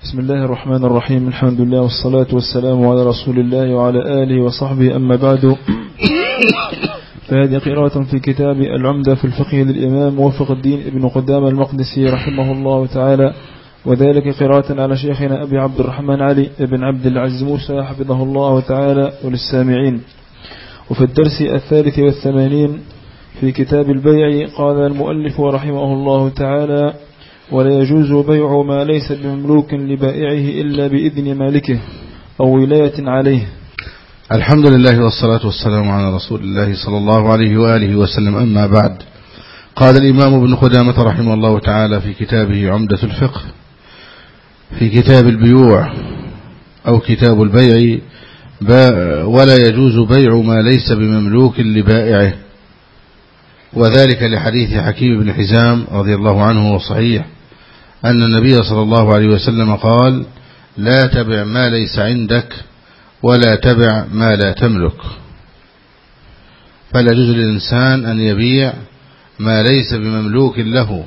بسم الله الرحمن الرحيم. الحمد لله والصلاة والسلام على رسول الله وعلى آله وصحبه، أما بعد، فهذه قراءة في كتاب العمدة في الفقه للإمام موفق الدين ابن قدامة المقدسي رحمه الله تعالى، وذلك قراءة على شيخنا أبي عبد الرحمن علي بن عبد العزيز موسى حفظه الله تعالى وللسامعين. وفي الدرس 83 في كتاب البيع قال المؤلف رحمه الله تعالى: ولا يجوز بيع ما ليس بمملوك لبائعه إلا بإذن مالكه أو ولاية عليه. الحمد لله والصلاة والسلام على رسول الله صلى الله عليه وآله وسلم، أما بعد. قال الإمام ابن قدامة رحمه الله تعالى في كتابه عمدة الفقه في كتاب البيوع أو كتاب البيع: ولا يجوز بيع ما ليس بمملوك لبائعه، وذلك لحديث حكيم بن حزام رضي الله عنه وصحيح أن النبي صلى الله عليه وسلم قال: لا تبع ما ليس عندك ولا تبع ما لا تملك. فلا يجوز للإنسان أن يبيع ما ليس بمملوك له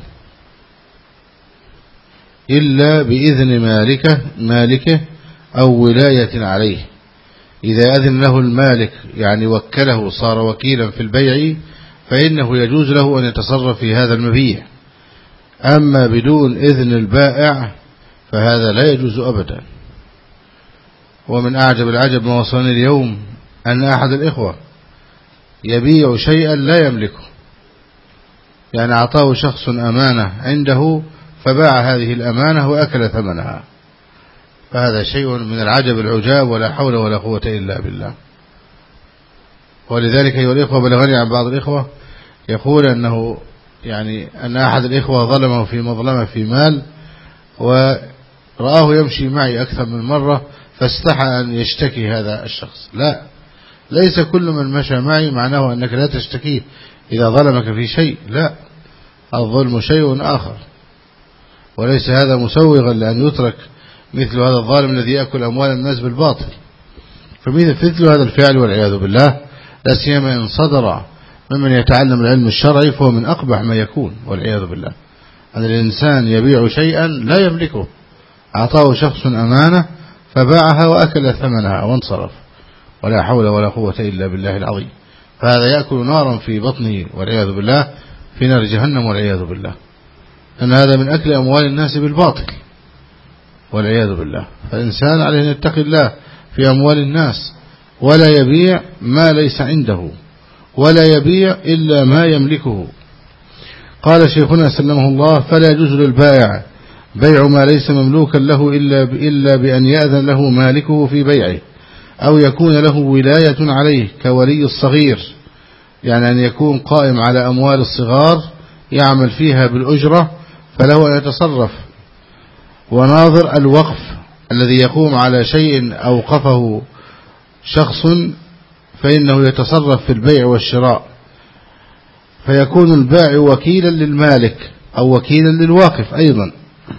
إلا بإذن مالكه أو ولاية عليه. إذا أذن له المالك، يعني وكله، صار وكيلا في البيع، فإنه يجوز له أن يتصرف في هذا المبيع. أما بدون إذن البائع فهذا لا يجوز أبدا. ومن أعجب العجب ما وصلني اليوم أن أحد الإخوة يبيع شيئا لا يملكه، يعني أعطاه شخص أمانة عنده فباع هذه الأمانة وأكل ثمنها. فهذا شيء من العجب العجاب، ولا حول ولا قوة إلا بالله. ولذلك أيها الإخوة، بلغني عن بعض الإخوة يقول أن أحد الإخوة ظلمه في مظلمة في مال، ورآه يمشي معي أكثر من مرة فاستحى أن يشتكي هذا الشخص. لا، ليس كل من مشى معي معناه أنك لا تشتكيه إذا ظلمك في شيء. لا، الظلم شيء آخر، وليس هذا مسوغا لأن يترك مثل هذا الظالم الذي يأكل أموال الناس بالباطل. فمثل هذا الفعل والعياذ بالله، لا سيما إن صدر ممن يتعلم العلم الشرعي، فهو من أقبح ما يكون والعياذ بالله. أن الإنسان يبيع شيئا لا يملكه، أعطاه شخص أمانة فباعها وأكل ثمنها وانصرف، ولا حول ولا قوة إلا بالله العظيم. فهذا يأكل نارا في بطنه والعياذ بالله، في نار جهنم والعياذ بالله، أن هذا من أكل أموال الناس بالباطل والعياذ بالله. فالإنسان عليه أن يتقي الله في أموال الناس، ولا يبيع ما ليس عنده، ولا يبيع إلا ما يملكه. قال شيخنا سلمه الله: فلا يجوز للبائع بيع ما ليس مملوكا له إلا بأن يأذن له مالكه في بيعه، أو يكون له ولاية عليه كولي الصغير، يعني أن يكون قائم على أموال الصغار يعمل فيها بالأجرة، فله أن يتصرف. وناظر الوقف الذي يقوم على شيء أوقفه شخص، فإنه يتصرف في البيع والشراء، فيكون البائع وكيلا للمالك أو وكيلا للواقف أيضا.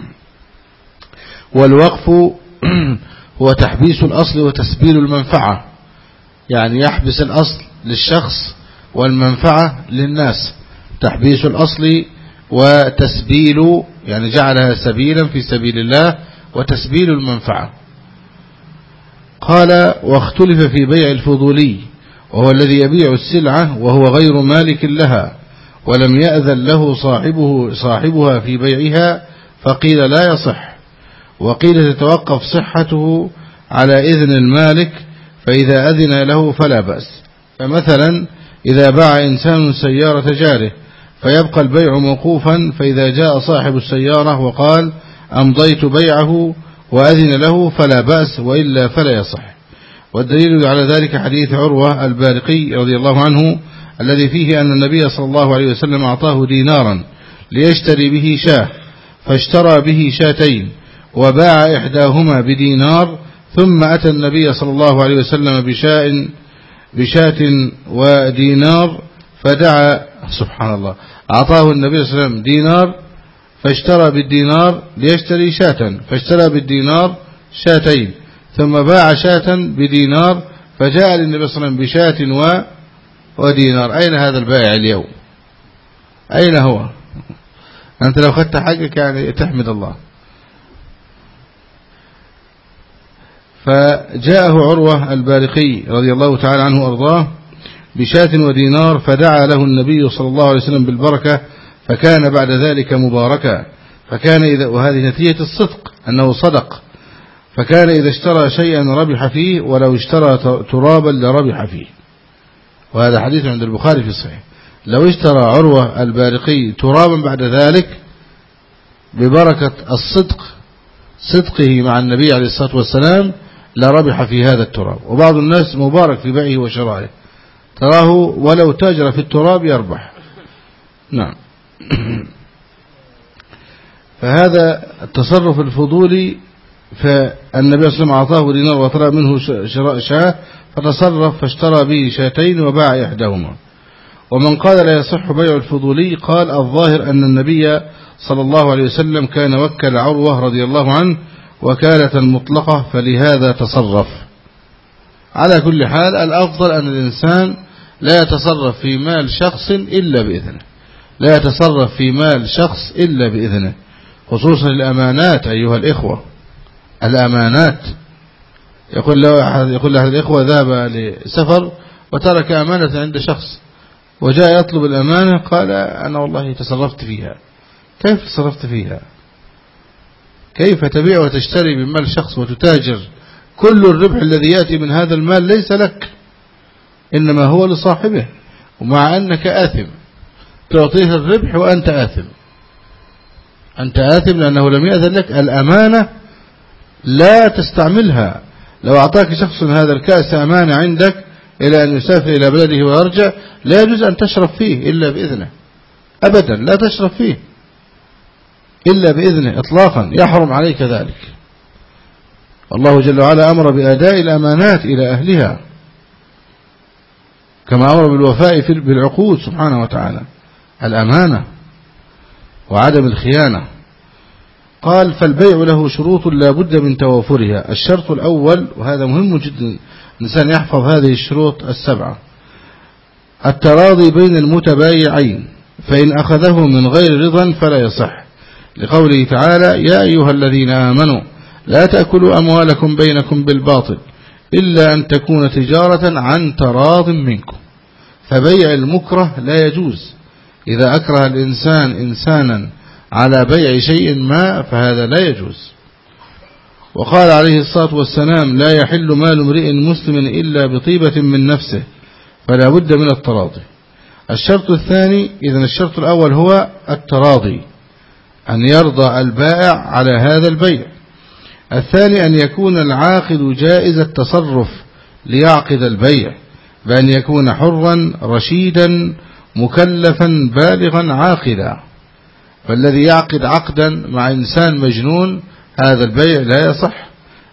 والوقف هو تحبيس الأصل وتسبيل المنفعة، يعني يحبس الأصل للشخص والمنفعة للناس. تحبيس الأصل وتسبيل، يعني جعلها سبيلا في سبيل الله، وتسبيل المنفعة. قال: واختلف في بيع الفضولي، وهو الذي يبيع السلعة وهو غير مالك لها، ولم يأذن له صاحبها في بيعها، فقيل لا يصح، وقيل تتوقف صحته على إذن المالك، فإذا أذن له فلا بأس. فمثلا إذا باع إنسان سيارة جاره فيبقى البيع موقوفا، فإذا جاء صاحب السيارة وقال أمضيت بيعه وأذن له فلا بأس، وإلا فلا يصح. والدليل على ذلك حديث عروة البارقي رضي الله عنه الذي فيه أن النبي صلى الله عليه وسلم أعطاه دينارا ليشتري به شاة، فاشترى به شاتين، وباع إحداهما بدينار، ثم أتى النبي صلى الله عليه وسلم بشاة ودينار، فدعا، سبحان الله، أعطاه النبي صلى الله عليه وسلم دينار فاشترى بالدينار ليشتري شاة، فاشترى بالدينار شاتين، ثم باع شاة بدينار، فجاء للنبي صلى الله عليه وسلم بشاة ودينار. أين هذا البائع اليوم؟ أين هو؟ أنت لو أخذت حقك يعني تحمد الله. فجاءه عروة البارقي رضي الله تعالى عنه وأرضاه بشاة ودينار، فدعا له النبي صلى الله عليه وسلم بالبركة، فكان بعد ذلك مباركا. فكان وهذه نتيجة الصدق أنه صدق، فكان إذا اشترى شيئا ربح فيه، ولو اشترى ترابا لربح فيه. وهذا حديث عند البخاري في الصحيح. لو اشترى عروة البارقي ترابا بعد ذلك ببركة الصدق، صدقه مع النبي عليه الصلاة والسلام، لربح في هذا التراب. وبعض الناس مبارك في بيعه وشرائه، تراه ولو تاجر في التراب يربح. نعم. فهذا التصرف الفضولي، فالنبي صلى الله عليه وسلم أعطاه دينار وطلب منه شراء شاة، فتصرف فاشترى به شاتين وباع إحداهما. ومن قال لا يصح بيع الفضولي قال الظاهر أن النبي صلى الله عليه وسلم كان وكل عروة رضي الله عنه وكالة مطلقة، فلهذا تصرف. على كل حال الأفضل أن الإنسان لا يتصرف في مال شخص إلا بإذنه، لا يتصرف في مال شخص إلا بإذنه، خصوصا الأمانات أيها الإخوة. الأمانات، يقول له أحد الإخوة ذهب لسفر وترك أمانة عند شخص، وجاء يطلب الأمانة، قال أنا والله تصرفت فيها. كيف تصرفت فيها؟ كيف تبيع وتشتري بمال شخص وتتاجر؟ كل الربح الذي يأتي من هذا المال ليس لك، إنما هو لصاحبه، ومع أنك آثم تعطيه الربح وأنت آثم. أنت آثم لأنه لم يأذن لك. الأمانة لا تستعملها. لو أعطاك شخص هذا الكأس أمانة عندك إلى أن يسافر إلى بلده ويرجع، لا يجوز أن تشرب فيه إلا بإذنه، أبدا لا تشرب فيه إلا بإذنه إطلاقا، يحرم عليك ذلك. الله جل وعلا أمر بأداء الأمانات إلى أهلها، كما أمر بالوفاء بالعقود سبحانه وتعالى، الأمانة وعدم الخيانة. قال فالبيع له شروط لا بد من توافرها. الشرط الأول، وهذا مهم جدا الإنسان يحفظ هذه الشروط السبعة: التراضي بين المتبايعين، فإن أخذه من غير رضا فلا يصح، لقوله تعالى يا أيها الذين آمنوا لا تأكلوا أموالكم بينكم بالباطل إلا أن تكون تجارة عن تراض منكم. فبيع المكره لا يجوز. إذا أكره الإنسان إنسانا على بيع شيء ما فهذا لا يجوز. وقال عليه الصلاة والسلام لا يحل مال امرئ مسلم إلا بطيبة من نفسه، فلا بد من التراضي. الشرط الثاني، إذن الشرط الأول هو التراضي، أن يرضى البائع على هذا البيع. الثاني أن يكون العاقد جائز التصرف ليعقد البيع، بأن يكون حرا رشيدا مكلفا بالغا عاقلا. فالذي يعقد عقدا مع إنسان مجنون هذا البيع لا يصح،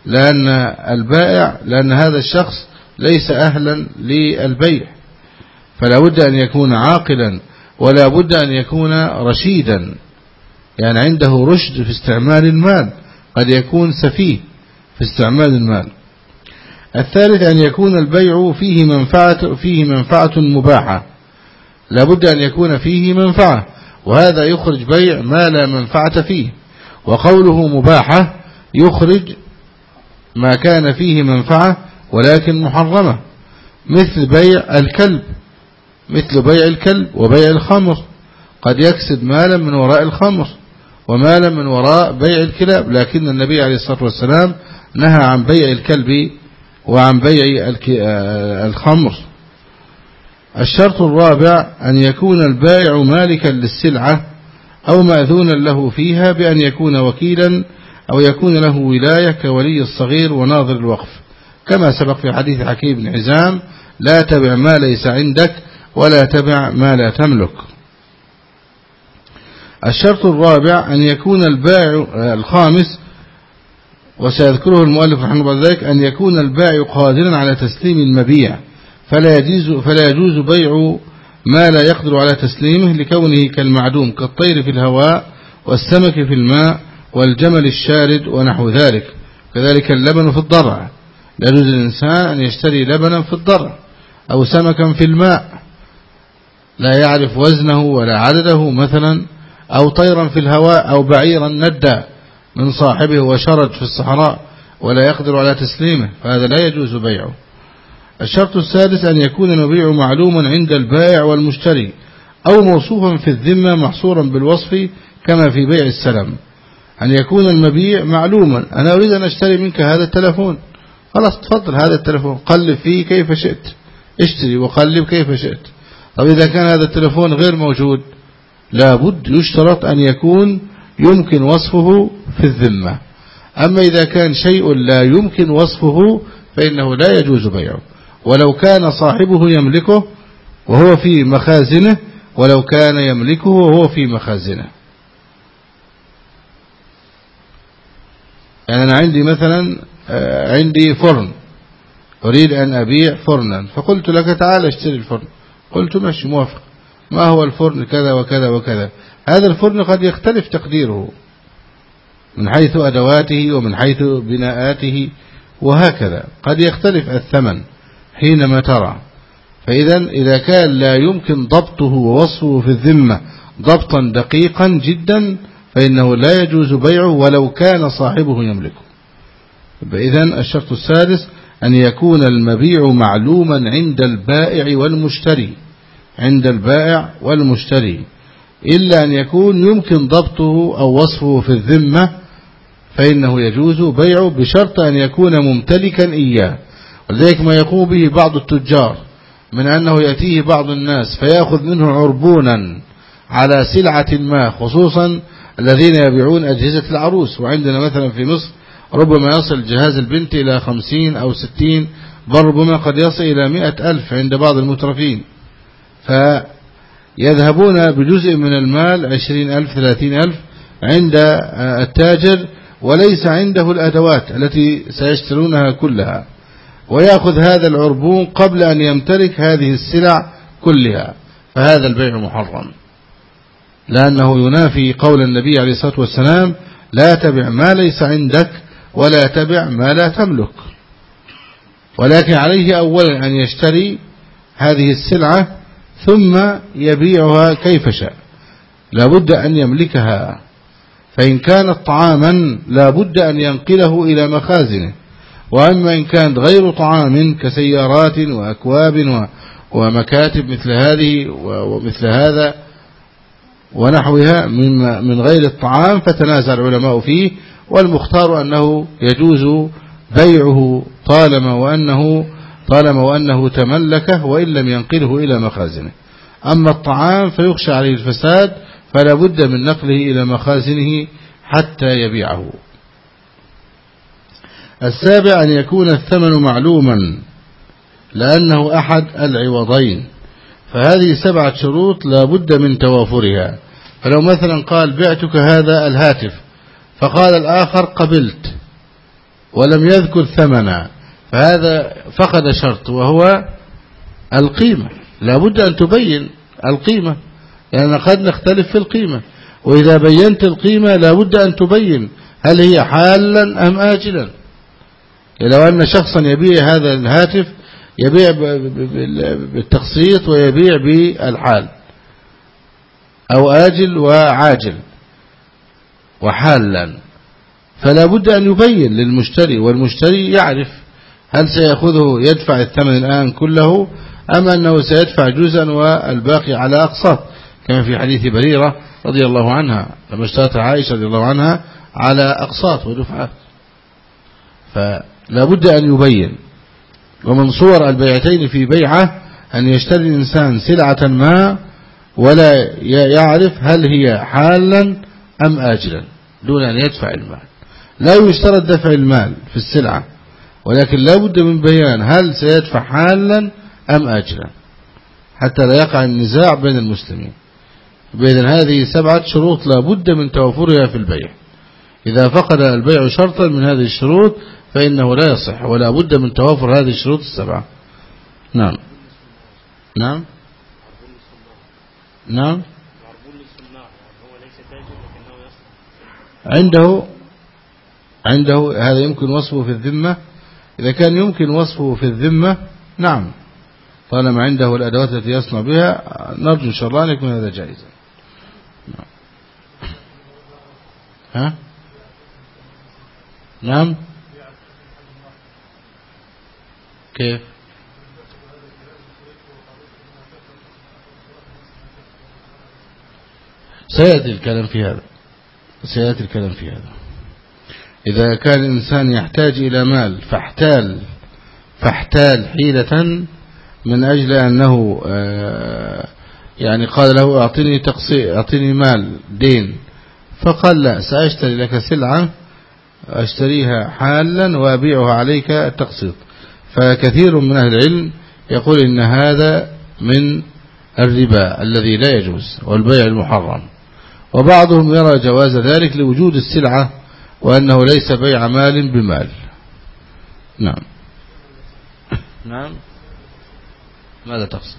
لأن هذا الشخص ليس أهلا للبيع. فلا بد أن يكون عاقلا، ولا بد أن يكون رشيدا، يعني عنده رشد في استعمال المال، قد يكون سفيه في استعمال المال. الثالث أن يكون البيع فيه منفعة مباحة، لا بد أن يكون فيه منفعة، وهذا يخرج بيع ما لا منفعة فيه. وقوله مباحة يخرج ما كان فيه منفعة ولكن محرمة، مثل بيع الكلب وبيع الخمر، قد يكسب مالا من وراء الخمر ومالا من وراء بيع الكلاب، لكن النبي عليه الصلاة والسلام نهى عن بيع الكلب وعن بيع الخمر. الشرط الرابع أن يكون البائع مالكا للسلعة أو مأذونا له فيها، بأن يكون وكيلا أو يكون له ولاية كولي الصغير وناظر الوقف، كما سبق في حديث حكيم بن حزام لا تبع ما ليس عندك ولا تبع ما لا تملك. الشرط الرابع أن يكون البائع الخامس، وسيذكره المؤلف رحمه الله ذلك، أن يكون البائع قادرا على تسليم المبيع، فلا يجوز بيع ما لا يقدر على تسليمه لكونه كالمعدوم، كالطير في الهواء والسمك في الماء والجمل الشارد ونحو ذلك. كذلك اللبن في الضرع، لا يجوز للإنسان أن يشتري لبنا في الضرع أو سمكا في الماء لا يعرف وزنه ولا عدده مثلا، أو طيرا في الهواء، أو بعيرا ندى من صاحبه وشرد في الصحراء، ولا يقدر على تسليمه، فهذا لا يجوز بيعه. الشرط السادس أن يكون المبيع معلوما عند البائع والمشتري أو موصوفا في الذمة محصورا بالوصف كما في بيع السلم. أن يكون المبيع معلوما، أنا أريد أن أشتري منك هذا التلفون، خلاص تفضل هذا التلفون، قلب فيه كيف شئت، اشتري وقلب كيف شئت. طب إذا كان هذا التلفون غير موجود لابد يشترط أن يكون يمكن وصفه في الذمة. أما إذا كان شيء لا يمكن وصفه فإنه لا يجوز بيعه، ولو كان صاحبه يملكه وهو في مخازنه، ولو كان يملكه وهو في مخازنه. يعني أنا عندي مثلا عندي فرن، أريد أن أبيع فرنا، فقلت لك تعال اشتري الفرن، قلت ماشي موافق، ما هو الفرن كذا وكذا وكذا. هذا الفرن قد يختلف تقديره من حيث أدواته ومن حيث بناءاته وهكذا، قد يختلف الثمن حينما ترى. إذا كان لا يمكن ضبطه ووصفه في الذمة ضبطا دقيقا جدا فإنه لا يجوز بيعه ولو كان صاحبه يملكه. إذن الشرط السادس أن يكون المبيع معلوما عند البائع والمشتري، عند البائع والمشتري، إلا أن يكون يمكن ضبطه أو وصفه في الذمة فإنه يجوز بيعه بشرط أن يكون ممتلكا إياه. ولذلك ما يقوم به بعض التجار من أنه يأتيه بعض الناس فيأخذ منه عربونا على سلعة ما، خصوصا الذين يبيعون أجهزة العروس. وعندنا مثلا في مصر ربما يصل جهاز البنت إلى 50 أو 60، بل ربما قد يصل إلى 100,000 عند بعض المترفين، فيذهبون بجزء من المال 20,000 30,000 عند التاجر وليس عنده الأدوات التي سيشترونها كلها، ويأخذ هذا العربون قبل أن يمتلك هذه السلع كلها، فهذا البيع محرم، لأنه ينافي قول النبي عليه الصلاة والسلام: لا تبع ما ليس عندك ولا تبع ما لا تملك. ولكن عليه أولا أن يشتري هذه السلعة ثم يبيعها كيف شاء، لابد أن يملكها. فإن كانت طعاما لابد أن ينقله إلى مخازنه، وأما إن كانت غير طعام كسيارات وأكواب ومكاتب مثل هذه ومثل هذا ونحوها من غير الطعام فتنازع العلماء فيه، والمختار أنه يجوز بيعه طالما وأنه تملكه وإن لم ينقله إلى مخازنه. أما الطعام فيخشى عليه الفساد فلا بد من نقله إلى مخازنه حتى يبيعه. السابع أن يكون الثمن معلوما لأنه أحد العوضين، فهذه 7 شروط لا بد من توافرها. فلو مثلا قال: بعتك هذا الهاتف، فقال الآخر: قبلت، ولم يذكر ثمنا، فهذا فقد شرط وهو القيمة. لا بد أن تبين القيمة، لأن قد نختلف في القيمة، وإذا بينت القيمة لا بد أن تبين هل هي حالا أم آجلا. لو أن شخصا يبيع هذا الهاتف يبيع بالتقسيط ويبيع بالحال، أو آجل وعاجل وحالا، فلا بد أن يبين للمشتري، والمشتري يعرف هل سيأخذه يدفع الثمن الآن كله أم أنه سيدفع جزءا والباقي على أقساط، كما في حديث بريرة رضي الله عنها لما اشترت عائشة رضي الله عنها على أقساط ودفعات. فلا بد أن يبين. ومن صور البيعتين في بيعة أن يشتري الإنسان سلعة ما ولا يعرف هل هي حالا أم آجلا دون أن يدفع المال. لا يشترط دفع المال في السلعة، ولكن لا بد من بيان هل سيدفع حالا أم آجلا حتى لا يقع النزاع بين المسلمين. بإذن هذه 7 شروط لا بد من توفرها في البيع. إذا فقد البيع شرطا من هذه الشروط فإنه لا يصح، ولا بد من توافر هذه الشروط 7. نعم نعم نعم. عنده هذا يمكن وصفه في الذمة. إذا كان يمكن وصفه في الذمة نعم، طالما عنده الأدوات التي يصنع بها، نرجو إن شاء الله أن يكون هذا جائزا. ها؟ نعم. كيف؟ سيأتي الكلام في هذا إذا كان الإنسان يحتاج إلى مال فاحتال حيلة من أجل أنه يعني قال له أعطني مال دين، فقال لا، سأشتري لك سلعة أشتريها حالا وأبيعها عليك التقسيط. فكثير من أهل العلم يقول إن هذا من الربا الذي لا يجوز والبيع المحرم، وبعضهم يرى جواز ذلك لوجود السلعة وأنه ليس بيع مال بمال. نعم ماذا تقصد؟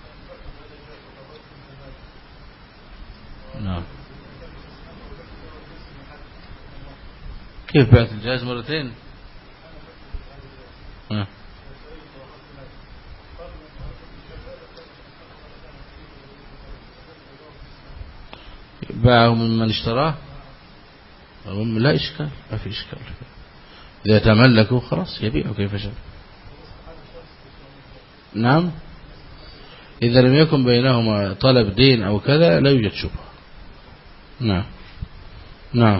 نعم كيف بعت الجهاز مرتين؟ باعه من اشتراه؟ لا إشكال، ما في إشكال، إذا تملكوا خلاص يبيعه كيف شاء. نعم إذا لم يكن بينهما طلب دين أو كذا لا يوجد شبهة. نعم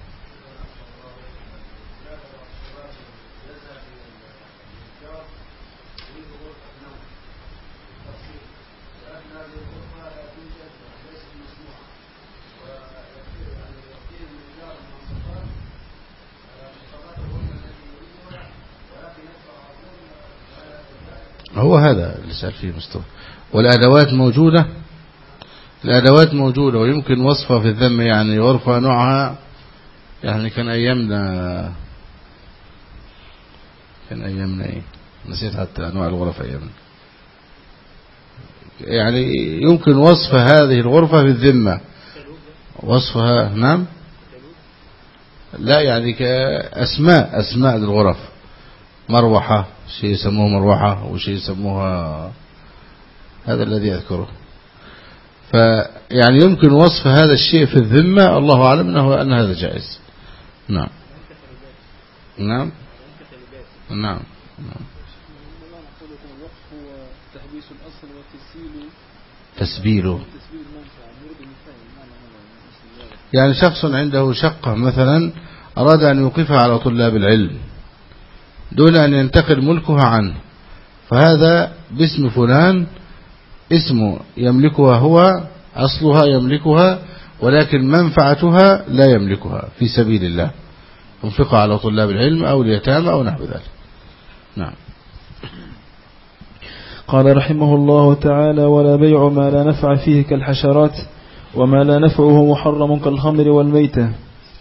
هو هذا اللي سأل فيه مصطفى. والأدوات موجودة ويمكن وصفها في الذم، يعني غرفة نوعها يعني كان أيامنا إيه، نسيت حتى أنواع الغرف أيامنا، يعني يمكن وصف هذه الغرفة في الذمة وصفها. نعم لا يعني كأسماء للغرف، مروحة شيء يسموه مروحة وشيء يسموها، هذا الذي أذكره. فيعني يمكن وصف هذا الشيء في الذمة، الله أعلم أن هذا جائز. نعم نعم نعم تسبيله، يعني شخص عنده شقة مثلا أراد أن يوقفها على طلاب العلم دون أن ينتقل ملكها عنه، فهذا باسم فلان، اسمه يملكها هو، أصلها يملكها ولكن منفعتها لا يملكها في سبيل الله، ينفقها على طلاب العلم أو اليتامى أو نحو ذلك. نعم. قال رحمه الله تعالى: ولا بيع ما لا نفع فيه كالحشرات، وما لا نفعه محرم كالخمر والميتة.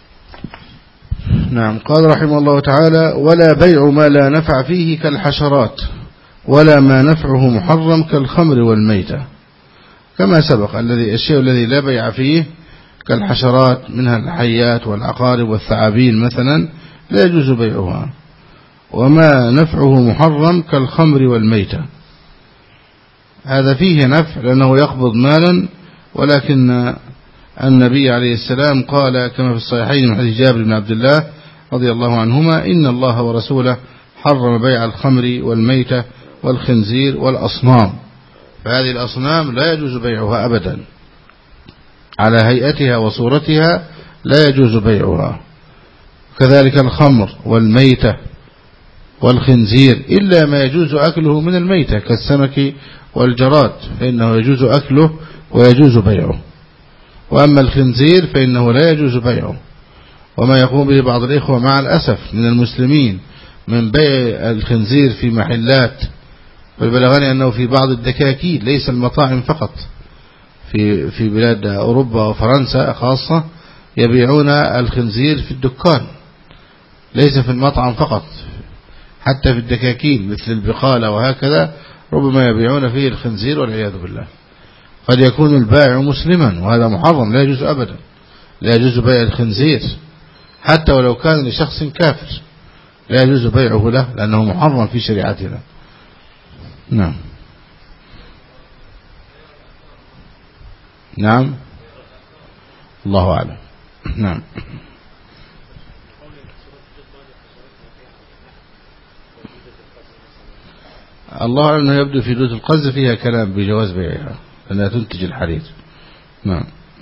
نعم. قال رحمه الله تعالى: ولا بيع ما لا نفع فيه كالحشرات، ولا ما نفعه محرم كالخمر والميتة، كما سبق الشيء الذي لا بيع فيه كالحشرات منها الحيات والعقارب والثعابين مثلا لا يجوز بيعها، وما نفعه محرم كالخمر والميتة، هذا فيه نفع لأنه يقبض مالا، ولكن النبي عليه السلام قال كما في الصحيحين من حديث جابر بن عبد الله رضي الله عنهما: إن الله ورسوله حرم بيع الخمر والميتة والخنزير والأصنام، فهذه الأصنام لا يجوز بيعها أبدا على هيئتها وصورتها، لا يجوز بيعها. كذلك الخمر والميتة والخنزير إلا ما يجوز أكله من الميتة كالسمك والجراد، فإنه يجوز أكله ويجوز بيعه، وأما الخنزير فإنه لا يجوز بيعه. وما يقوم به بعض الإخوة مع الأسف من المسلمين من بيع الخنزير في محلات، والبلغني أنه في بعض الدكاكين ليس المطاعم فقط، في بلاد أوروبا وفرنسا خاصة يبيعون الخنزير في الدكان، ليس في المطعم فقط، حتى في الدكاكين مثل البقالة وهكذا ربما يبيعون فيه الخنزير والعياذ بالله. قد يكون البائع مسلما وهذا محرم، لا يجوز أبدا، لا يجوز بيع الخنزير حتى ولو كان لشخص كافر، لا يجوز بيعه له لأنه محرم في شريعتنا. نعم نعم الله أعلم. نعم. الله أعلم أنه يبدو في دوت القز فيها كلام بجواز بيعها لأنها تنتج الحرير. نعم.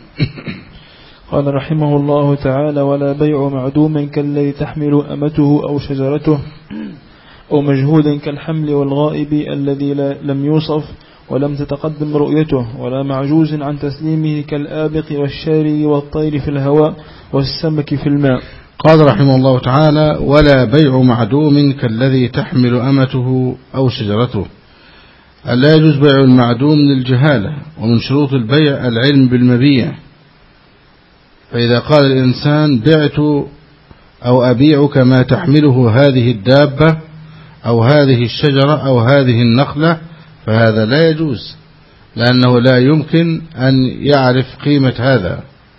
قال رحمه الله تعالى: ولا بيع معدوم كالذي تحمل أمته أو شجرته، أو مجهود كالحمل والغائب الذي لم يوصف ولم تتقدم رؤيته، ولا معجوز عن تسليمه كالآبق والشاري والطير في الهواء والسمك في الماء. قال رحمه الله تعالى: ولا بيع معدوم كالذي تحمل أمته أو شجرته. لا يجوز بيع المعدوم للجهالة، ومن شروط البيع العلم بالمبيع. فإذا قال الإنسان بعت أو أبيعك ما تحمله هذه الدابة أو هذه الشجرة أو هذه النخلة، فهذا لا يجوز، لأنه لا يمكن أن يعرف قيمة هذا،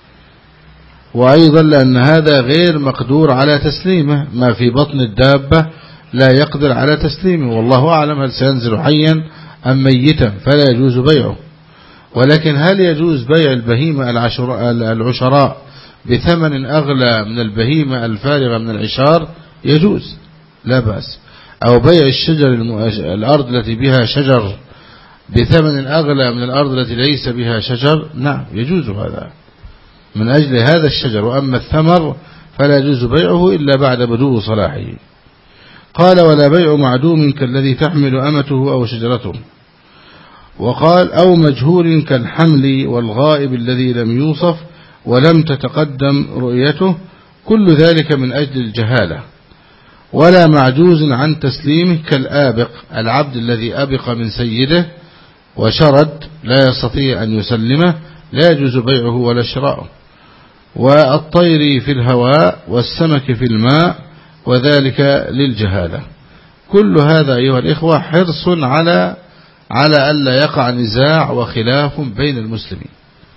وأيضا لأن هذا غير مقدور على تسليمه. ما في بطن الدابة لا يقدر على تسليمه، والله أعلم هل سينزل حيا أم ميتا، فلا يجوز بيعه. ولكن هل يجوز بيع البهيمة العشراء بثمن أغلى من البهيمة الفارغة من العشار؟ يجوز، لا بأس. أو بيع الشجر الأرض التي بها شجر بثمن أغلى من الأرض التي ليس بها شجر، نعم يجوز هذا من أجل هذا الشجر. وأما الثمر فلا يجوز بيعه إلا بعد بدو صلاحه. قال: ولا بيع معدوم كالذي تحمل أمته أو شجرته. وقال: أو مجهول كالحمل والغائب الذي لم يوصف ولم تتقدم رؤيته، كل ذلك من أجل الجهالة. ولا معجوز عن تسليمه كالآبق، العبد الذي أبق من سيده وشرد لا يستطيع أن يسلمه، لا يجوز بيعه ولا شراؤه. والطير في الهواء والسمك في الماء، وذلك للجهالة. كل هذا أيها الإخوة حرص على ألا يقع نزاع وخلاف بين المسلمين.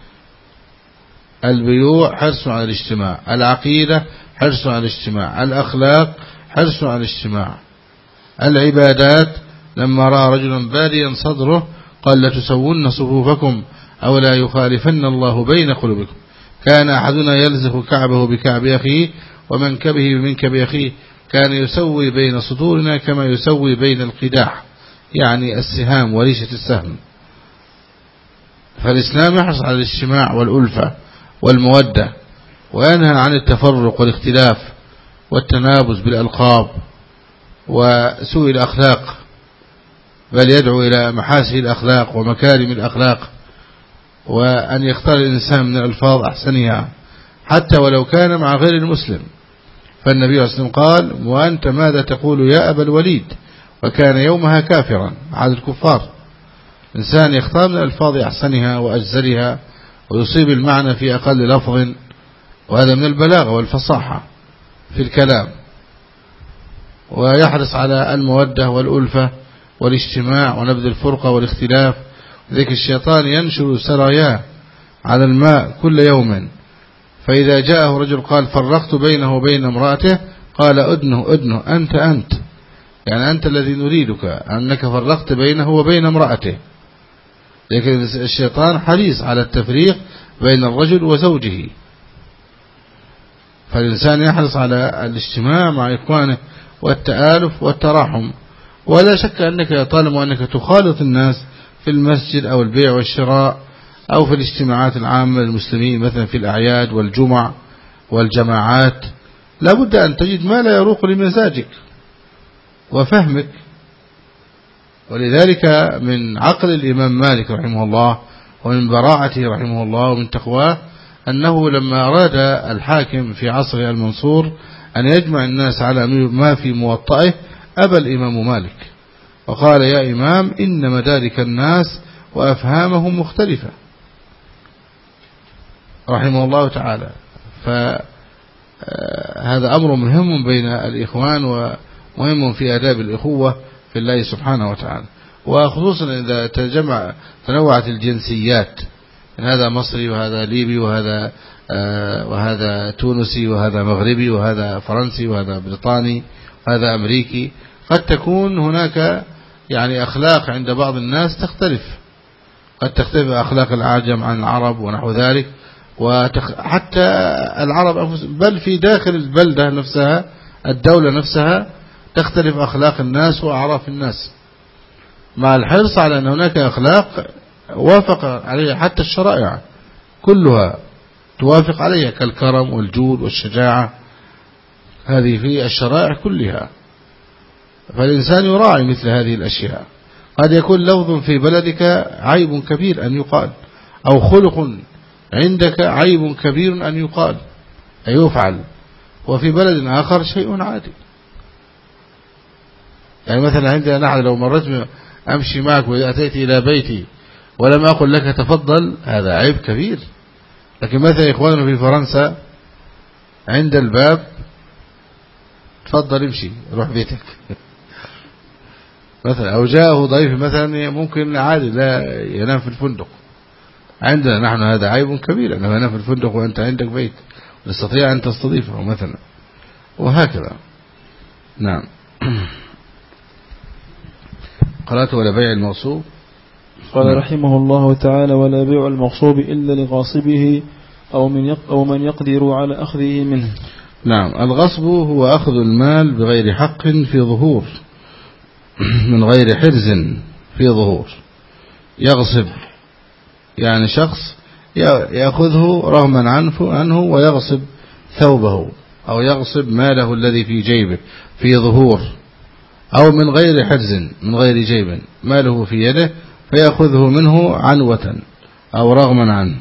البيوع حرص على الاجتماع، العقيدة حرص على الاجتماع، الأخلاق حرص على الاجتماع، العبادات. لما رأى رجلا باديا صدره قال: لتسون صفوفكم أو لا يخالفن الله بين قلوبكم. كان أحدنا يلزق كعبه بكعب أخيه ومنكبه بمنكب أخيه، كان يسوي بين صدورنا كما يسوي بين القداح، يعني السهام وريشة السهم. فالإسلام يحرص على الاجتماع والألفة والمودة، وينهى عن التفرق والاختلاف والتنابز بالألقاب وسوء الأخلاق، بل يدعو إلى محاسن الأخلاق ومكارم الأخلاق، وأن يختار الإنسان من الألفاظ أحسنها حتى ولو كان مع غير المسلم. فالنبي صلى الله عليه وسلم قال: وأنت ماذا تقول يا أبا الوليد؟ وكان يومها كافرا، عاد الكفار. إنسان يختار من الألفاظ أحسنها وأجزلها ويصيب المعنى في أقل لفظ، وهذا من البلاغة والفصاحة في الكلام. ويحرص على المودة والألفة والاجتماع ونبذ الفرقة والاختلاف. ذلك الشيطان ينشر سراياه على الماء كل يوم، فإذا جاءه رجل قال: فرقت بينه وبين امرأته، قال: أدنه أنت، يعني أنت الذي نريدك، أنك فرقت بينه وبين امرأته. لكن الشيطان حريص على التفريق بين الرجل وزوجه، فالإنسان يحرص على الاجتماع مع إخوانه والتآلف والتراحم. ولا شك أنك طالما أنك تخالط الناس في المسجد أو البيع والشراء أو في الاجتماعات العامة للمسلمين، مثلا في الأعياد والجمع والجماعات، لابد أن تجد ما لا يروق لمزاجك وفهمك. ولذلك من عقل الإمام مالك رحمه الله ومن براعته رحمه الله ومن تقواه أنه لما أراد الحاكم في عصره المنصور أن يجمع الناس على ما في موطئه، أبى الإمام مالك وقال: يا إمام، إن مدارك الناس وأفهامهم مختلفة، رحمه الله تعالى. فهذا أمر مهم بين الإخوان ومهم في آداب الإخوة في الله سبحانه وتعالى، وخصوصا إذا تنوعت الجنسيات، هذا مصري وهذا ليبي وهذا تونسي وهذا مغربي وهذا فرنسي وهذا بريطاني وهذا أمريكي. قد تكون هناك يعني أخلاق عند بعض الناس تختلف، قد تختلف أخلاق الأعجم عن العرب ونحو ذلك، وحتى العرب بل في داخل البلدة نفسها، الدولة نفسها، تختلف أخلاق الناس وأعراف الناس. مع الحرص على أن هناك أخلاق وافق عليها حتى الشرائع كلها توافق عليها، كالكرم والجود والشجاعة، هذه في الشرائع كلها. فالإنسان يراعي مثل هذه الأشياء. قد يكون لفظ في بلدك عيب كبير أن يقال، أو خلق عندك عيب كبير أن يقال أي يفعل، وفي بلد آخر شيء عادي. يعني مثلا عندنا نحن لو مرت أمشي معك وأتيت إلى بيتي ولم أقل لك تفضل، هذا عيب كبير. لكن مثلا إخواننا في فرنسا عند الباب تفضل امشي روح بيتك مثلا. أو جاءه ضيف مثلا ممكن عادي لا ينام في الفندق، عندنا نحن هذا عيب كبير أنه ينام في الفندق وأنت عندك بيت تستطيع أن تستضيفه مثلا، وهكذا. نعم. قرأت ولا بيع المغصوب. قال رحمه الله تعالى: ولا بيع المغصوب إلا لغاصبه أو من يقدر على أخذه منه. نعم. الغصب هو أخذ المال بغير حق في ظهور، من غير حرز في ظهور. يغصب يعني شخص يأخذه رغما عنه ويغصب ثوبه أو يغصب ماله الذي في جيبه في ظهور، أو من غير حرز من غير جيب، ماله في يده فيأخذه منه عنوة أو رغما عنه.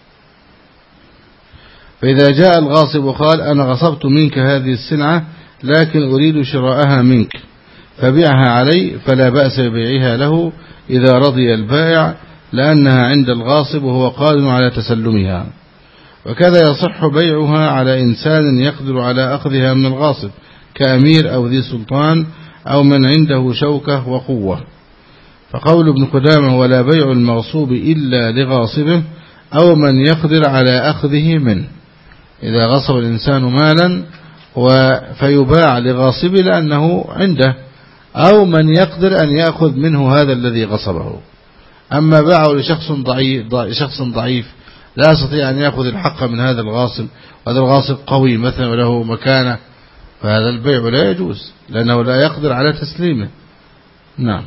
فإذا جاء الغاصب وقال أنا غصبت منك هذه السلعة لكن أريد شراءها منك فبيعها علي، فلا بأس ببيعها له إذا رضي البائع، لأنها عند الغاصب وهو قادر على تسلمها. وكذا يصح بيعها على إنسان يقدر على أخذها من الغاصب كأمير أو ذي سلطان أو من عنده شوكة وقوة. فقول ابن قدامة ولا بيع المغصوب إلا لغاصبه أو من يقدر على أخذه منه. إذا غصب الإنسان مالا فيباع لغاصبه لأنه عنده، أو من يقدر أن يأخذ منه هذا الذي غصبه. أما باعه لشخص ضعيف لا يستطيع أن يأخذ الحق من هذا الغاصب، وهذا الغاصب قوي مثلا وله مكانة، فهذا البيع لا يجوز لأنه لا يقدر على تسليمه. نعم.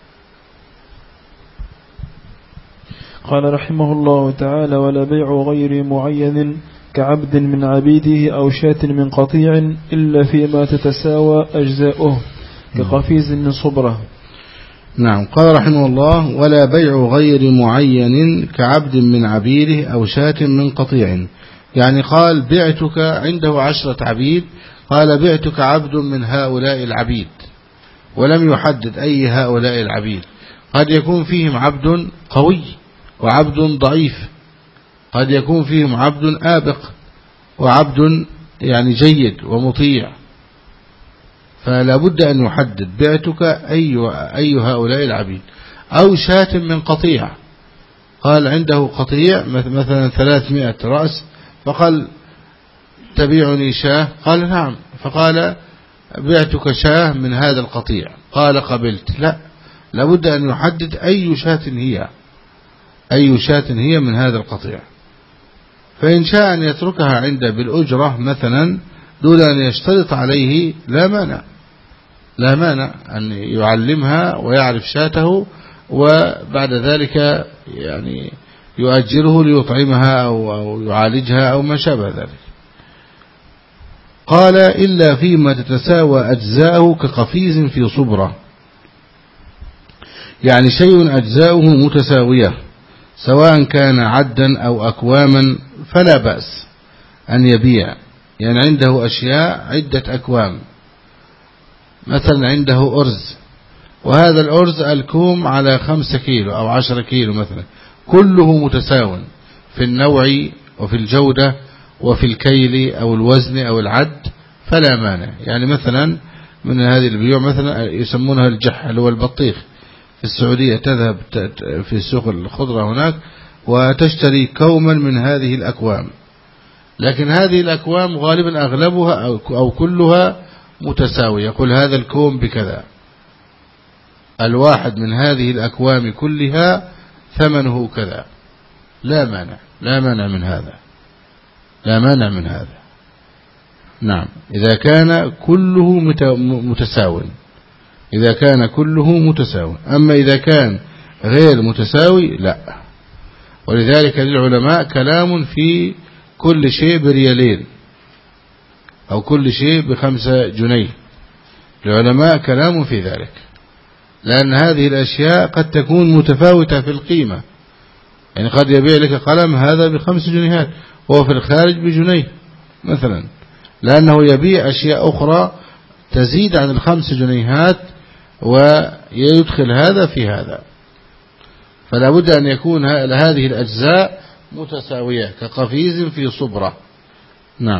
قال رحمه الله تعالى: ولا بيع غير معين كعبد من عبيده أو شاة من قطيع إلا فيما تتساوى أجزاؤه كقفيز من صبرة. نعم. قال رحمه الله: ولا بيع غير معين كعبد من عبيده أو شاة من قطيع. يعني قال بعتك عنده 10 عبيد، قال بعتك عبد من هؤلاء العبيد، ولم يحدد أي هؤلاء العبيد. قد يكون فيهم عبد قوي وعبد ضعيف، قد يكون فيهم عبد آبق وعبد يعني جيد ومطيع، فلا بد أن يحدد بعتك أي هؤلاء العبيد. أو شاة من قطيع، قال عنده قطيع مثلا 300 رأس، فقال تبيعني شاه؟ قال نعم، فقال بعتك شاه من هذا القطيع، قال قبلت. لا، لابد أن يحدد أي شاة هي من هذا القطيع. فإن شاء أن يتركها عنده بالأجرة مثلا دون أن يشترط عليه لا مانع أن يعلمها ويعرف شاته، وبعد ذلك يعني يؤجره ليطعمها أو يعالجها أو ما شابه ذلك. قال إلا فيما تتساوى أجزاؤه كقفيز في صبرة، يعني شيء أجزاؤه متساوية سواء كان عدا أو أكواما فلا بأس أن يبيع. يعني عنده أشياء عدة أكوام، مثلا عنده أرز، وهذا الأرز الكوم على 5 كيلو أو 10 كيلو مثلا، كله متساو في النوع وفي الجودة وفي الكيل أو الوزن أو العد، فلا مانع. يعني مثلا من هذه البيوع مثلا يسمونها الجح اللي هو البطيخ في السعودية، تذهب في سوق الخضرة هناك وتشتري كوما من هذه الأكوام، لكن هذه الأكوام غالبا أغلبها أو كلها متساوي، يقول هذا الكوم بكذا، الواحد من هذه الأكوام كلها ثمنه كذا، لا مانع من هذا. نعم، إذا كان كله متساو إذا كان كله متساوي. أما إذا كان غير متساوي لا. ولذلك للعلماء كلام في كل شيء بريالين أو كل شيء ب5 جنيه. العلماء كلام في ذلك، لأن هذه الأشياء قد تكون متفاوتة في القيمة. يعني قد يبيع لك قلم هذا ب5 جنيهات وهو في الخارج بجنيه مثلا، لأنه يبيع أشياء أخرى تزيد عن 5 جنيهات ويدخل هذا في هذا. فلا بد أن يكون هذه الأجزاء متساوية كقفيز في صبرة. نعم.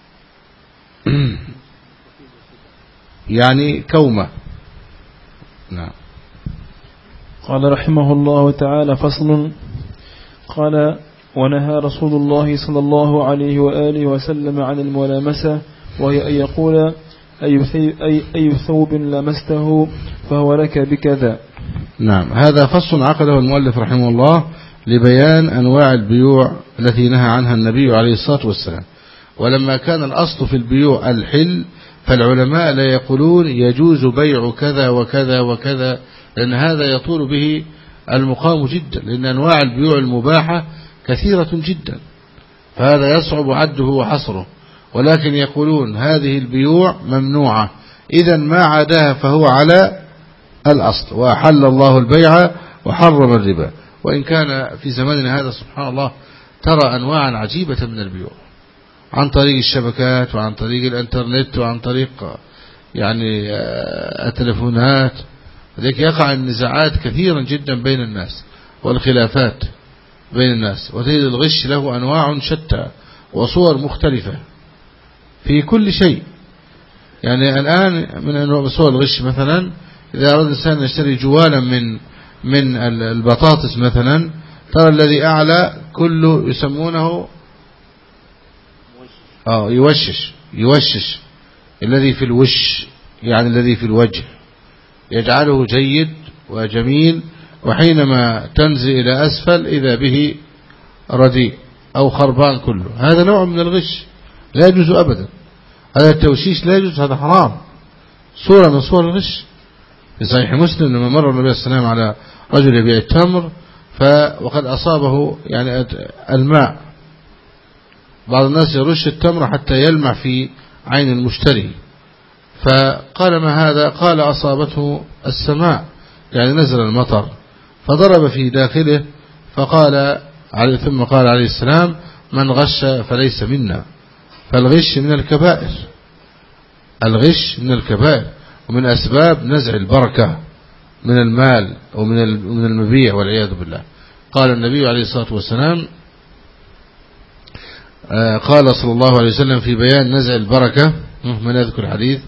يعني كومة. نعم. قال رحمه الله تعالى: فصل. قال: ونهى رسول الله صلى الله عليه وآله وسلم عن الملامسة، وهي أن يقول: أي ثوب لمسته فهو لك بكذا. نعم. هذا فصل عقده المؤلف رحمه الله لبيان أنواع البيوع التي نهى عنها النبي عليه الصلاة والسلام. ولما كان الأصل في البيوع الحل، فالعلماء لا يقولون يجوز بيع كذا وكذا وكذا، لأن هذا يطول به المقام جدا، لأن أنواع البيوع المباحة كثيرة جدا، فهذا يصعب عده وحصره. ولكن يقولون هذه البيوع ممنوعة، إذا ما عداها فهو على الأصل. وأحل الله البيع وحرم الربا. وإن كان في زماننا هذا سبحان الله ترى أنواعا عجيبة من البيوع، عن طريق الشبكات وعن طريق الانترنت وعن طريق يعني التلفونات. لذلك يقع النزاعات كثيرا جدا بين الناس والخلافات بين الناس، وتجد الغش له أنواع شتى وصور مختلفة في كل شيء. يعني الآن من أنواع صور الغش مثلا، إذا أراد الإنسان أن يشتري جوالا من البطاطس مثلا، ترى الذي أعلى كله يسمونه يوشش الذي في الوش، يعني الذي في الوجه، يجعله جيد وجميل، وحينما تنزل إلى أسفل إذا به رديء أو خربان كله. هذا نوع من الغش لا يجوز أبدا. هذا التوشيش لا يجوز، هذا حرام، صورة من صور الغش. في صحيح مسلم لما مر النبي صلى الله عليه وسلم على رجل يبيع التمر وقد أصابه يعني الماء، بعض الناس يرش التمر حتى يلمع في عين المشتري، فقال: ما هذا؟ قال: أصابته السماء، يعني نزل المطر، فضرب في داخله، ثم قال عليه السلام: من غش فليس منا. فالغش من الكبائر، الغش من الكبائر، ومن أسباب نزع البركة من المال ومن المبيع والعياذ بالله. قال النبي عليه الصلاة والسلام، قال صلى الله عليه وسلم في بيان نزع البركة، من يذكر الحديث؟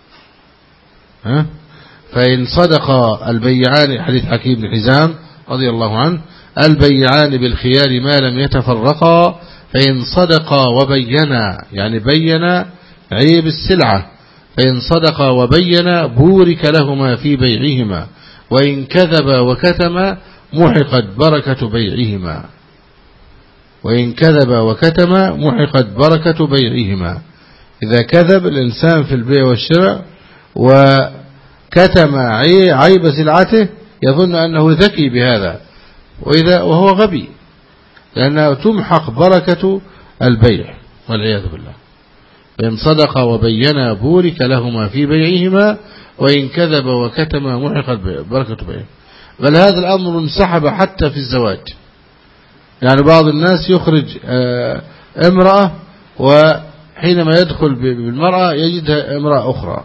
فإن صدق البيعان، حديث حكيم بن حزام رضي الله عنه: البيعان بالخيار ما لم يتفرقا، فإن صدقا وبينا، يعني بينا عيب السلعة، فإن صدقا وبينا بورك لهما في بيعهما، وإن كذبا وكتما محقت بركة بيعهما. وإن كذب وكتم محقت بركة بيعهما. إذا كذب الإنسان في البيع والشراء وكتم عيب سلعته يظن أنه ذكي بهذا، وهو غبي، لأنه تمحق بركة البيع والعياذ بالله. فإن صدق وبينا بورك لهما في بيعهما، وإن كذب وكتم محقت بركة بيعهما. بل هذا الأمر انسحب حتى في الزواج. يعني بعض الناس يخرج امرأة، وحينما يدخل بالمرأة يجدها امرأة أخرى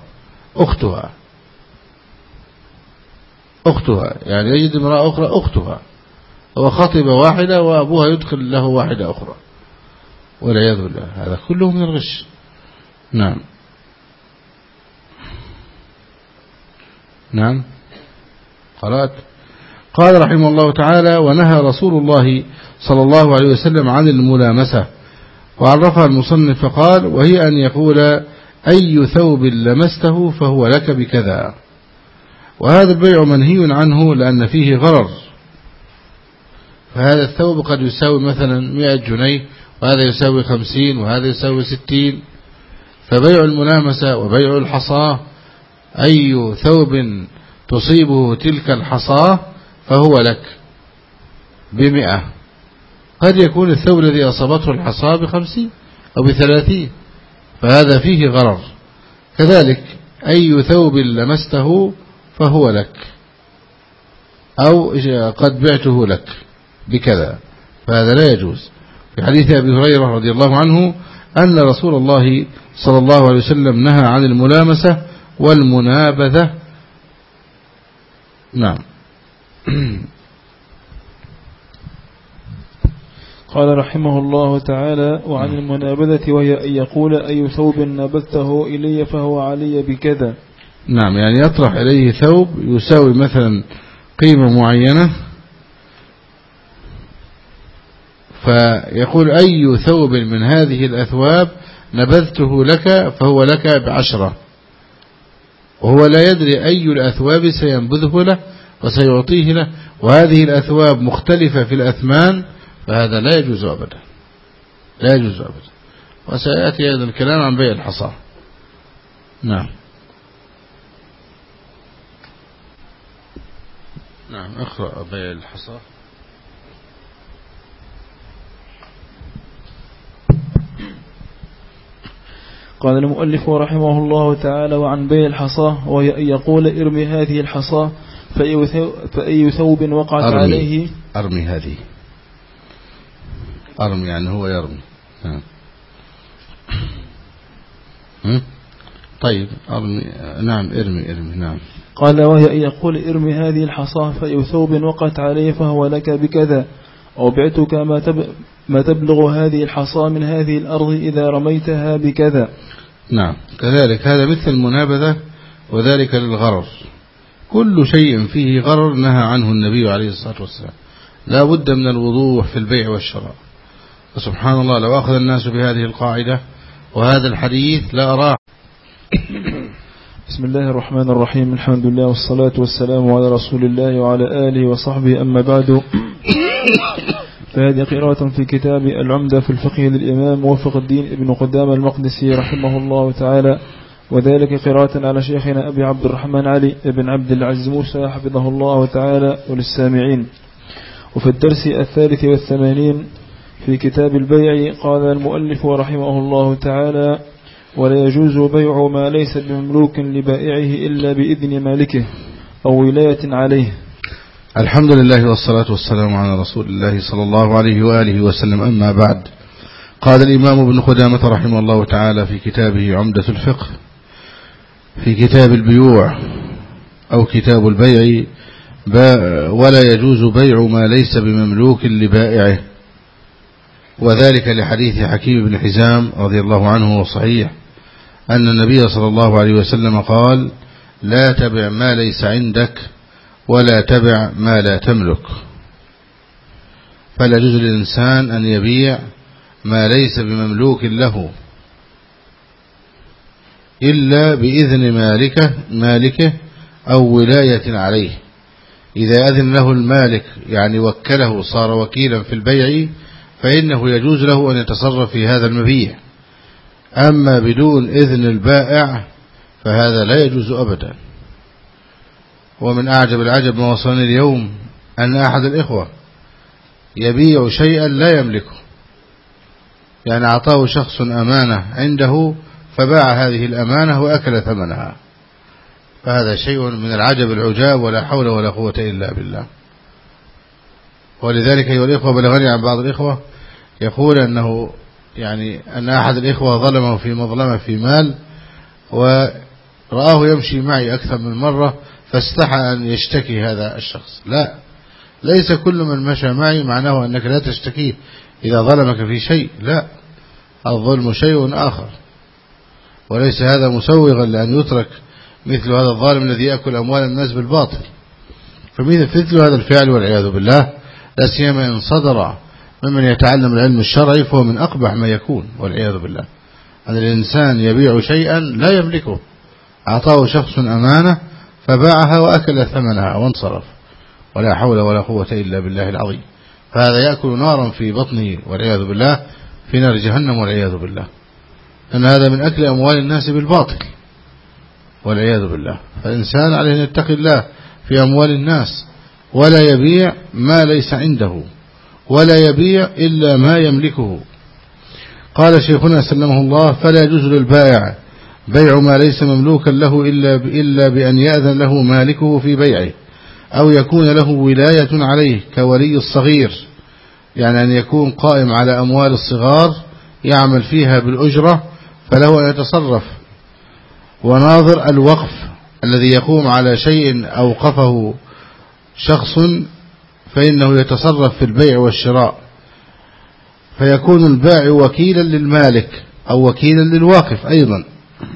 أختها، يعني يجد امرأة أخرى أختها، هو خطب واحدة وأبوها يدخل له واحدة أخرى والعياذ بالله. هذا كله من الغش. نعم. قرأت. قال رحمه الله تعالى: ونهى رسول الله صلى الله عليه وسلم عن الملامسة، وعرفها المصنف فقال: وهي أن يقول: أي ثوب لمسته فهو لك بكذا. وهذا البيع منهي عنه لأن فيه غرر، فهذا الثوب قد يساوي مثلا 100 جنيه، وهذا يساوي 50، وهذا يساوي 60. فبيع الملامسة وبيع الحصاة أي ثوب تصيبه تلك الحصاة فهو لك ب100. قد يكون الثوب الذي أصابته الحصاة ب50 أو ب30، فهذا فيه غرر. كذلك أي ثوب لمسته فهو لك، أو قد بعته لك بكذا، فهذا لا يجوز. في حديث أبي هريرة رضي الله عنه أن رسول الله صلى الله عليه وسلم نهى عن الملامسة والمنابذة. نعم. قال رحمه الله تعالى: وعن المنابذة وهي أن يقول أي ثوب نبذته إلي فهو علي بكذا. نعم، يعني يطرح إليه ثوب يساوي مثلا قيمة معينة، فيقول أي ثوب من هذه الأثواب نبذته لك فهو لك ب10، وهو لا يدري أي الأثواب سينبذه له وسيعطيه له، وهذه الأثواب مختلفة في الأثمان، فهذا لا يجوز أبدا، لا يجوز أبدا. وسيأتي هذا الكلام عن بيع الحصى. نعم. نعم، اقرأ بيع الحصى. قال المؤلف رحمه الله تعالى: وعن بيع الحصى وهي أن يقول ارمي هذه الحصى فأي ثوب وقعت عليه. أرمي هذه، أرمي يعني هو يرمي. طيب أرمي، نعم ارمي. نعم. قال وهي أن يقول ارمي هذه الحصى فأي ثوب وقعت عليه فهو لك بكذا، أو بعتك ما تبلغ هذه الحصى من هذه الأرض إذا رميتها بكذا. نعم، كذلك هذا مثل المنابذة، وذلك للغرر. كل شيء فيه غرر نهى عنه النبي عليه الصلاة والسلام. لا بد من الوضوح في البيع والشراء. وسبحان الله، لو أخذ الناس بهذه القاعدة وهذا الحديث لا أراه. بسم الله الرحمن الرحيم. الحمد لله والصلاة والسلام على رسول الله وعلى آله وصحبه، أما بعد، فهذه قراءة في كتاب العمدة في الفقه للإمام موفق الدين ابن قدامة المقدسي رحمه الله تعالى، وذلك قراءة على شيخنا أبي عبد الرحمن علي بن عبد العزيز موسى حفظه الله تعالى وللسامعين. وفي الدرس 83 في كتاب البيع قال المؤلف رحمه الله تعالى: ولا يجوز بيع ما ليس بمملوك لبائعه إلا بإذن مالكه أو ولاية عليه. الحمد لله والصلاة والسلام على رسول الله صلى الله عليه وآله وسلم، أما بعد. قال الإمام ابن قدامة رحمه الله تعالى في كتابه عمدة الفقه في كتاب البيوع أو كتاب البيع: ولا يجوز بيع ما ليس بمملوك لبائعه، وذلك لحديث حكيم بن حزام رضي الله عنه وصحيح أن النبي صلى الله عليه وسلم قال: لا تبع ما ليس عندك ولا تبع ما لا تملك. فلا يجوز للإنسان أن يبيع ما ليس بمملوك له إلا بإذن مالكه أو ولاية عليه. إذا أذن له المالك، يعني وكله، صار وكيلا في البيع، فإنه يجوز له أن يتصرف في هذا المبيع. أما بدون إذن البائع فهذا لا يجوز أبدا. ومن أعجب العجب ما وصلني اليوم أن أحد الإخوة يبيع شيئا لا يملكه، يعني أعطاه شخص أمانة عنده فباع هذه الأمانة وأكل ثمنها، فهذا شيء من العجب العجاب، ولا حول ولا قوة إلا بالله. ولذلك أيها الإخوة، بلغني عن بعض الإخوة يقول أن أحد الإخوة ظلمه في مظلمة في مال، ورآه يمشي معي أكثر من مرة فاستحى أن يشتكي هذا الشخص. لا، ليس كل من مشى معي معناه أنك لا تشتكيه إذا ظلمك في شيء، لا، الظلم شيء آخر، وليس هذا مسوغا لأن يترك مثل هذا الظالم الذي يأكل أموال الناس بالباطل. فمثل هذا الفعل والعياذ بالله، لا سيما إن صدر ممن يتعلم العلم الشرعي، فهو من أقبح ما يكون والعياذ بالله. أن الإنسان يبيع شيئا لا يملكه، أعطاه شخص أمانة فباعها وأكل ثمنها وانصرف، ولا حول ولا قوة إلا بالله العظيم. فهذا يأكل نارا في بطنه والعياذ بالله، في نار جهنم والعياذ بالله، أن هذا من أكل أموال الناس بالباطل. والعياذ بالله. فالإنسان عليه أن يتقي الله في أموال الناس، ولا يبيع ما ليس عنده، ولا يبيع إلا ما يملكه. قال شيخنا سلمه الله: فلا يجوز للبائع بيع ما ليس مملوكا له إلا بأن يأذن له مالكه في بيعه، أو يكون له ولاية عليه كولي الصغير، يعني أن يكون قائم على أموال الصغار يعمل فيها بالأجرة فله أن يتصرف. وناظر الوقف الذي يقوم على شيء أوقفه شخص فإنه يتصرف في البيع والشراء، فيكون البائع وكيلا للمالك أو وكيلا للواقف أيضا.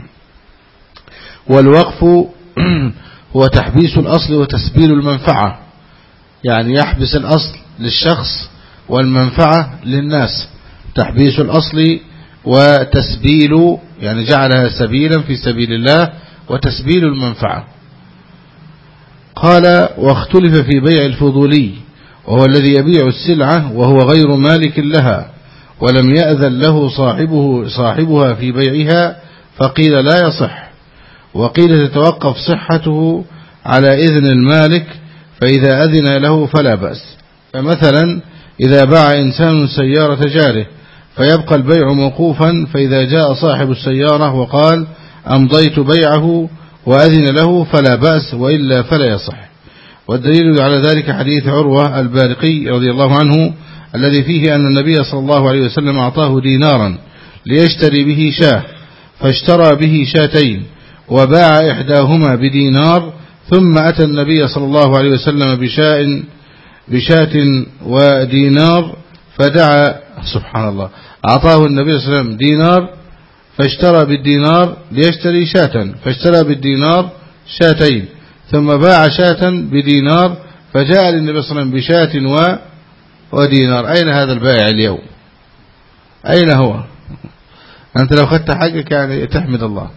والوقف هو تحبيس الأصل وتسبيل المنفعة، يعني يحبس الأصل للشخص والمنفعة للناس. تحبيس الأصل وتسبيل، يعني جعلها سبيلا في سبيل الله، وتسبيل المنفعة. قال: واختلف في بيع الفضولي، وهو الذي يبيع السلعة وهو غير مالك لها ولم يأذن له صاحبها في بيعها، فقيل لا يصح، وقيل تتوقف صحته على إذن المالك، فإذا أذن له فلا بأس. فمثلا إذا باع إنسان سيارة جاره فيبقى البيع موقوفا، فإذا جاء صاحب السيارة وقال أمضيت بيعه وأذن له فلا بأس، وإلا فلا يصح. والدليل على ذلك حديث عروة البارقي رضي الله عنه الذي فيه أن النبي صلى الله عليه وسلم أعطاه دينارا ليشتري به شاة، فاشترى به شاتين وباع إحداهما بدينار، ثم أتى النبي صلى الله عليه وسلم بشاة ودينار فدعا، سبحان الله، أعطاه النبي صلى الله عليه وسلم دينار فاشترى بالدينار ليشتري شاة، فاشترى بالدينار شاتين، ثم باع شاة بدينار، فجاء للنبي صلى الله عليه وسلم بشاة ودينار. أين هذا البائع اليوم؟ أين هو؟ أنت لو خدت حقك يعني تحمد الله.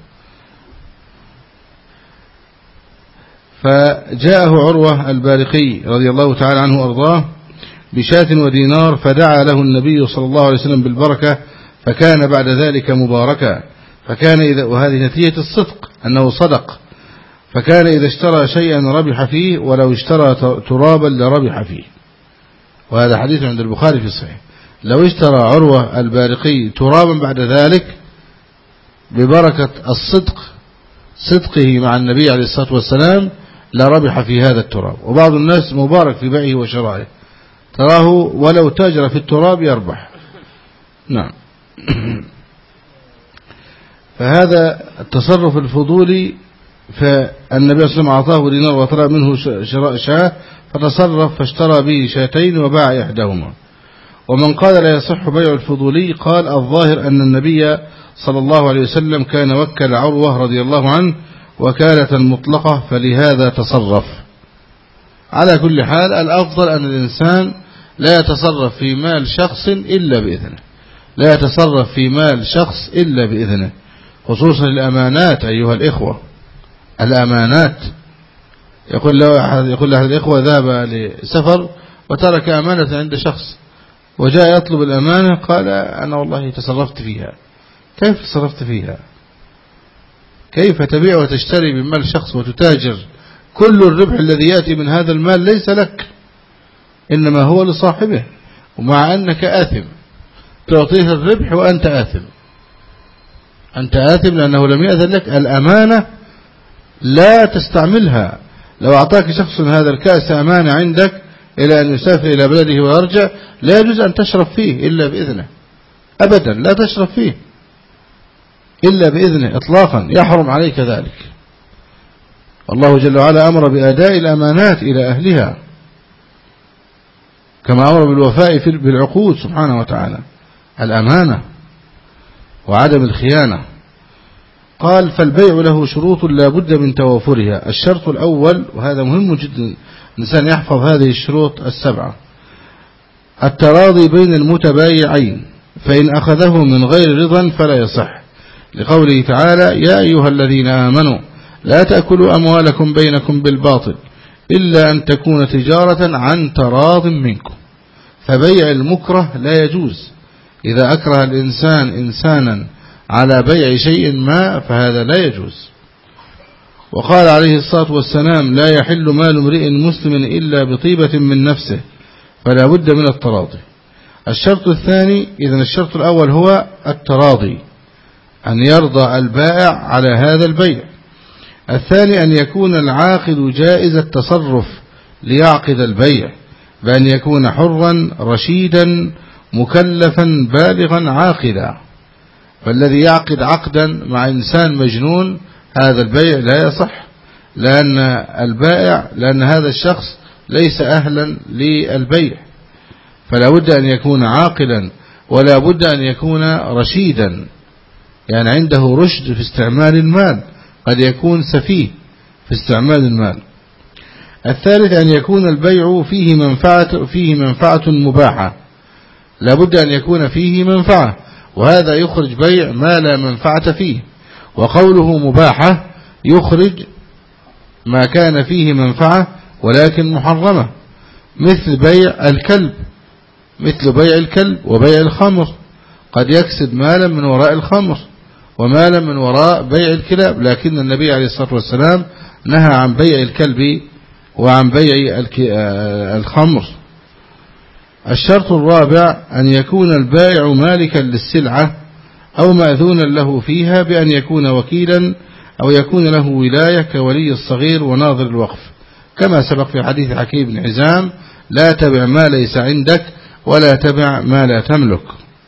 فجاءه عروة البارقي رضي الله تعالى عنه وأرضاه بشاة ودينار، فدعا له النبي صلى الله عليه وسلم بالبركة، فكان بعد ذلك مباركا. وهذه نتيجة الصدق أنه صدق، فكان إذا اشترى شيئا ربح فيه، ولو اشترى ترابا لربح فيه. وهذا حديث عند البخاري في الصحيح. لو اشترى عروة البارقي ترابا بعد ذلك ببركة صدقه مع النبي عليه الصلاة والسلام لربح في هذا التراب. وبعض الناس مبارك في بيعه وشرائه، تراه ولو تاجر في التراب يربح. نعم. فهذا التصرف الفضولي، فالنبي صلى الله عليه وسلم أعطاه دينار وطلب منه شراء شاة، فتصرف فاشترى به شاتين وباع إحداهما. ومن قال لا يصح بيع الفضولي قال: الظاهر أن النبي صلى الله عليه وسلم كان وكل عروة رضي الله عنه وكالة مطلقة، فلهذا تصرف. على كل حال الأفضل أن الإنسان لا يتصرف في مال شخص إلا بإذنه، لا يتصرف في مال شخص إلا بإذنه، خصوصا الأمانات أيها الإخوة. الأمانات، يقول له أحد الإخوة ذهب لسفر وترك أمانة عند شخص، وجاء يطلب الأمانة، قال: أنا والله تصرفت فيها. كيف تصرفت فيها؟ كيف تبيع وتشتري من مال شخص وتتاجر؟ كل الربح الذي يأتي من هذا المال ليس لك، إنما هو لصاحبه، ومع أنك آثم تعطيه الربح وأنت آثم. أنت آثم لأنه لم يأذن لك. الأمانة لا تستعملها. لو أعطاك شخص هذا الكأس أمانة عندك إلى أن يسافر إلى بلده ويرجع، لا يجوز أن تشرب فيه إلا بإذنه، أبدا لا تشرب فيه إلا بإذنه إطلاقا، يحرم عليك ذلك. الله جل وعلا أمر بأداء الأمانات إلى أهلها، كما أمر بالوفاء بالعقود سبحانه وتعالى، الأمانة وعدم الخيانة. قال: فالبيع له شروط لا بد من توافرها. الشرط الأول، وهذا مهم جدا الإنسان يحفظ هذه الشروط السبعة: التراضي بين المتبايعين، فإن أخذه من غير رضا فلا يصح، لقوله تعالى: يا أيها الذين آمنوا لا تأكلوا أموالكم بينكم بالباطل إلا أن تكون تجارة عن تراض منكم. فبيع المكره لا يجوز. إذا أكره الإنسان إنسانا على بيع شيء ما فهذا لا يجوز. وقال عليه الصلاة والسلام لا يحل مال امرئ مسلم إلا بطيبة من نفسه، فلا بد من التراضي. الشرط الثاني، إذن الشرط الأول هو التراضي، أن يرضى البائع على هذا البيع. الثاني أن يكون العاقد جائز التصرف ليعقد البيع، بأن يكون حرا رشيدا مكلفا بالغا عاقلا. فالذي يعقد عقدا مع إنسان مجنون هذا البيع لا يصح، لأن هذا الشخص ليس أهلا للبيع. فلا بد أن يكون عاقلا، ولا بد أن يكون رشيدا، يعني عنده رشد في استعمال المال، قد يكون سفيه في استعمال المال. الثالث أن يكون البيع فيه منفعة مباحة، لا بد أن يكون فيه منفعة، وهذا يخرج بيع ما لا منفعة فيه. وقوله مباحة يخرج ما كان فيه منفعة ولكن محرمة، مثل بيع الكلب وبيع الخمر، قد يكسب مالا من وراء الخمر ومالا من وراء بيع الكلاب، لكن النبي عليه الصلاة والسلام نهى عن بيع الكلب وعن بيع الخمر. الشرط الرابع أن يكون البائع مالكا للسلعة أو مأذونا له فيها، بأن يكون وكيلا أو يكون له ولاية كولي الصغير وناظر الوقف، كما سبق في حديث حكيم بن حزام لا تبع ما ليس عندك ولا تبع ما لا تملك.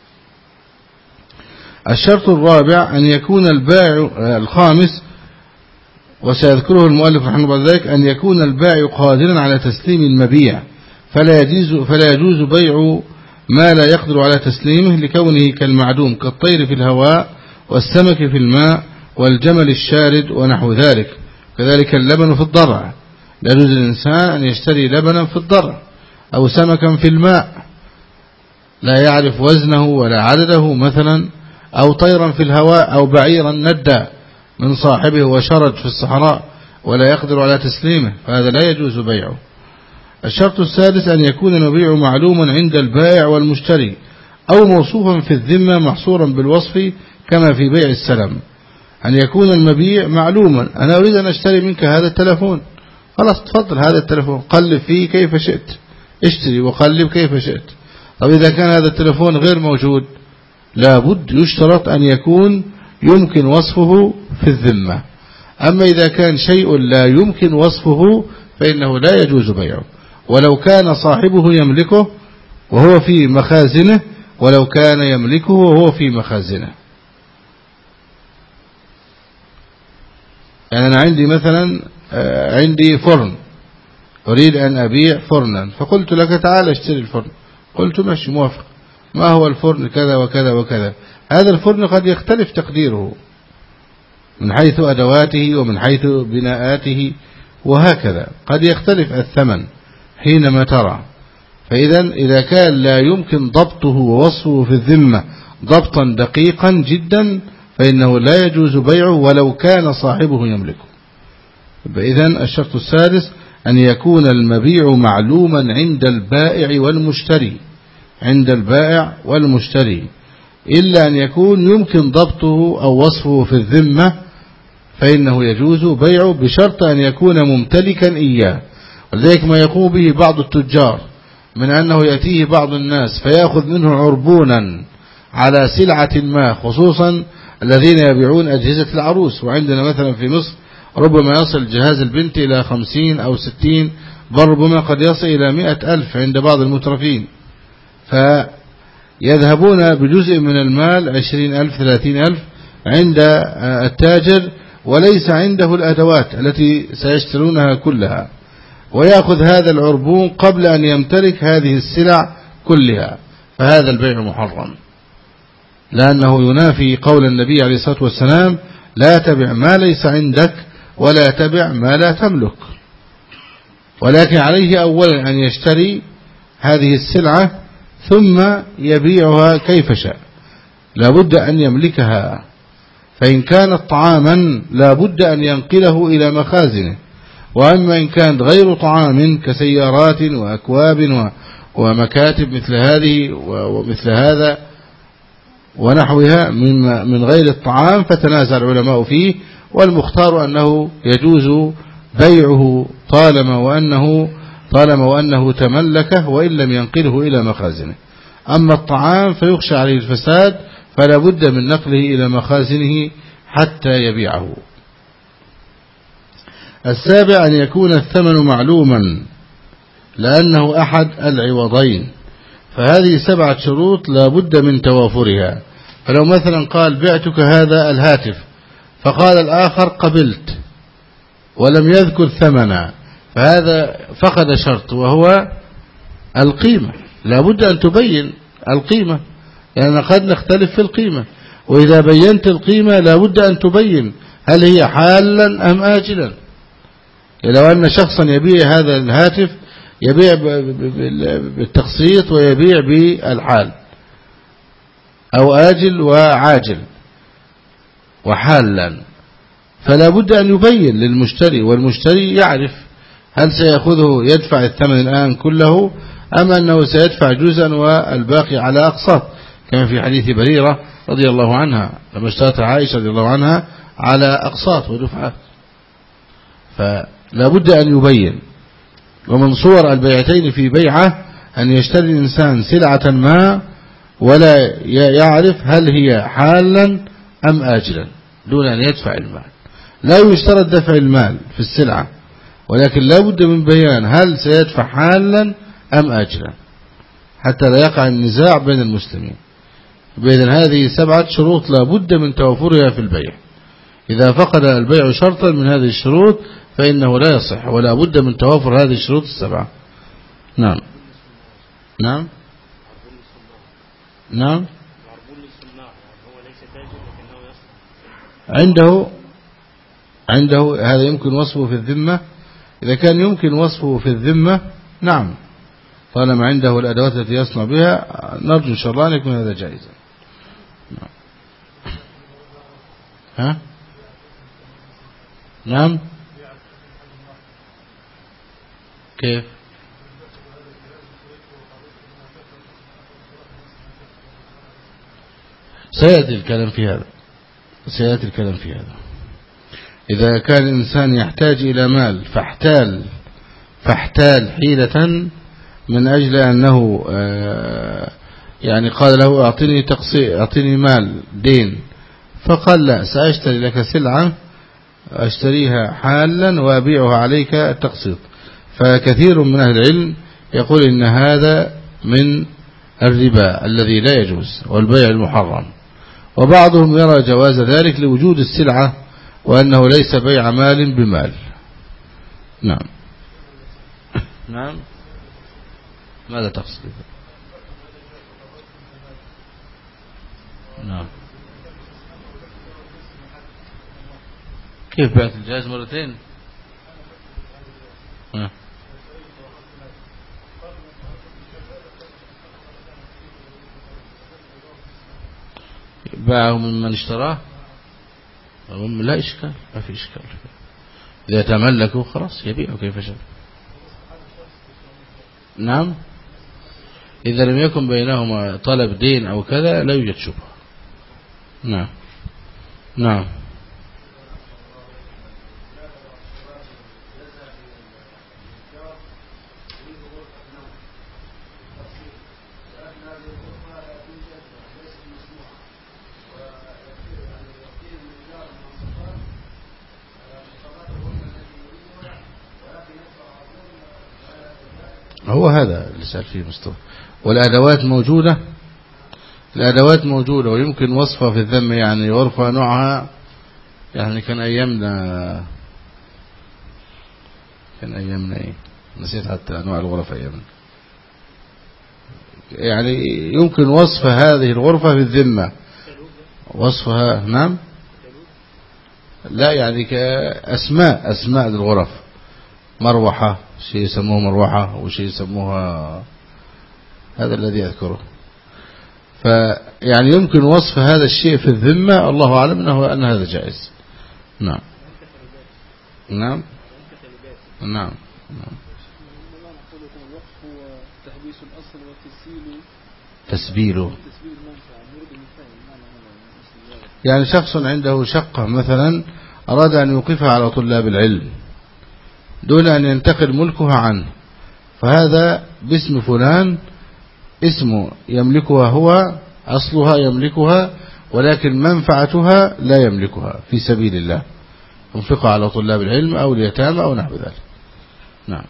الشرط الرابع أن يكون البائع الخامس، وسيذكره المؤلف رحمه الله ذلك، أن يكون البائع قادرا على تسليم المبيع، فلا يجوز بيع ما لا يقدر على تسليمه لكونه كالمعدوم، كالطير في الهواء والسمك في الماء والجمل الشارد ونحو ذلك. كذلك اللبن في الضرع، لا يجوز للإنسان أن يشتري لبنا في الضرع أو سمكا في الماء لا يعرف وزنه ولا عدده مثلا، أو طيرا في الهواء أو بعيرا ندى من صاحبه وشرد في الصحراء ولا يقدر على تسليمه، فهذا لا يجوز بيعه. الشرط السادس أن يكون المبيع معلوما عند البائع والمشتري، أو موصوفا في الذمة محصورا بالوصف كما في بيع السلم. أن يكون المبيع معلوما، أنا أريد أن أشتري منك هذا التلفون، خلاص تفضل هذا التلفون، قلب فيه كيف شئت، اشتري وقلب كيف شئت. طب إذا كان هذا التلفون غير موجود لابد يشترط أن يكون يمكن وصفه في الذمة. أما إذا كان شيء لا يمكن وصفه فإنه لا يجوز بيعه، ولو كان صاحبه يملكه وهو في مخازنه، يعني أنا عندي مثلا عندي فرن، أريد أن أبيع فرنا، فقلت لك تعال اشتري الفرن، قلت ماشي موافق، ما هو الفرن كذا وكذا وكذا. هذا الفرن قد يختلف تقديره من حيث أدواته ومن حيث بناءاته، وهكذا قد يختلف الثمن حينما ترى. إذا كان لا يمكن ضبطه ووصفه في الذمة ضبطا دقيقا جدا فإنه لا يجوز بيعه ولو كان صاحبه يملكه. إذن الشرط السادس أن يكون المبيع معلوما عند البائع والمشتري، إلا أن يكون يمكن ضبطه أو وصفه في الذمة فإنه يجوز بيعه، بشرط أن يكون ممتلكا إياه. ولذلك ما يقوم به بعض التجار من أنه يأتيه بعض الناس فيأخذ منه عربونا على سلعة ما، خصوصا الذين يبيعون أجهزة العروس. وعندنا مثلا في مصر ربما يصل جهاز البنت إلى 50 أو 60، بل ربما قد يصل إلى 100,000 عند بعض المترفين، فيذهبون بجزء من المال 20,000 30,000 عند التاجر، وليس عنده الأدوات التي سيشترونها كلها، ويأخذ هذا العربون قبل أن يمتلك هذه السلع كلها، فهذا البيع محرم، لأنه ينافي قول النبي عليه الصلاة والسلام لا تبع ما ليس عندك ولا تبع ما لا تملك. ولكن عليه أولا أن يشتري هذه السلعة ثم يبيعها كيف شاء، لابد أن يملكها. فإن كانت طعاما لابد أن ينقله إلى مخازنه، وأما إن كانت غير طعام كسيارات وأكواب ومكاتب مثل هذه ومثل هذا ونحوها من غير الطعام فتنازع العلماء فيه، والمختار أنه يجوز بيعه طالما وأنه تملكه وإن لم ينقله إلى مخازنه. أما الطعام فيخشى عليه الفساد فلا بد من نقله إلى مخازنه حتى يبيعه. السابع أن يكون الثمن معلوما لأنه أحد العوضين، فهذه 7 شروط لا بد من توافرها. فلو مثلا قال بعتك هذا الهاتف فقال الآخر قبلت ولم يذكر ثمنا، فهذا فقد شرط وهو القيمة. لا بد أن تبين القيمة لأن قد نختلف في القيمة، وإذا بينت القيمة لا بد أن تبين هل هي حالا أم آجلا. لو أن شخصا يبيع هذا الهاتف يبيع بالتقسيط ويبيع بالحال أو آجل وعاجل وحالا، فلا بد أن يبين للمشتري، والمشتري يعرف هل سيأخذه يدفع الثمن الآن كله أم أنه سيدفع جزءا والباقي على أقساط، كما في حديث بريرة رضي الله عنها لما اشترت عائشة رضي الله عنها على أقساط ودفعات. فلا بد أن يبين. ومن صور البيعتين في بيعة أن يشتري الإنسان سلعة ما ولا يعرف هل هي حالا أم آجلا دون أن يدفع المال. لا يشترط دفع المال في السلعة، ولكن لا بد من بيان هل سيدفع حالا أم آجلا حتى لا يقع النزاع بين المسلمين. بإذن هذه 7 شروط لا بد من توفرها في البيع. إذا فقد البيع شرطا من هذه الشروط فإنه لا يصح، ولا بد من توافر هذه الشروط 7. نعم نعم نعم. عنده هذا يمكن وصفه في الذمة. إذا كان يمكن وصفه في الذمة نعم، طالما عنده الأدوات التي يصنع بها نرجو إن شاء الله أن يكون هذا جائزا. نعم. ها؟ نعم. كيف؟ سيأتي الكلام في هذا. إذا كان الإنسان يحتاج إلى مال فاحتال حيلة من أجل أنه يعني قال له أعطني مال دين، فقال لا سأشتري لك سلعة أشتريها حالا وأبيعها عليك التقسيط، فكثير من أهل العلم يقول إن هذا من الربا الذي لا يجوز والبيع المحرم، وبعضهم يرى جواز ذلك لوجود السلعة وأنه ليس بيع مال بمال. نعم نعم. ماذا تقصد؟ نعم. كيف بعت الجهاز مرتين؟ باعه من اشتراه لا إشكال، ما في إشكال. إذا تملكوا خلاص يبيعه كيف شاء. نعم. إذا لم يكن بينهما طلب دين أو كذا لا يوجد شبهة. نعم نعم. هو هذا اللي سأل فيه مصطفى. والأدوات موجودة ويمكن وصفها في الذم، يعني غرفة نوعها يعني كان أيامنا إيه نسيت حتى أنواع الغرف أيامنا، يعني يمكن وصف هذه الغرفة في الذمة وصفها. نعم. لا يعني كأسماء للغرف، مروحة شيء يسموه مروحة وشيء يسموها هذا الذي أذكره. فيعني يمكن وصف هذا الشيء في الذمة، الله أعلم أن هذا جائز. نعم نعم نعم نعم. تسبيله يعني شخص عنده شقة مثلا أراد أن يوقفها على طلاب العلم دون أن ينتقل ملكها عنه، فهذا باسم فلان، اسمه يملكها هو، أصلها يملكها، ولكن منفعتها لا يملكها في سبيل الله، ينفقها على طلاب العلم أو اليتامى أو نحو ذلك. نعم.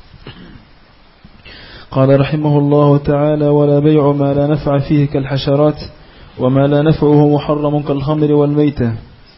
قال رحمه الله تعالى: ولا بيع ما لا نفع فيه كالحشرات، وما لا نفعه محرم كالخمر والميتة.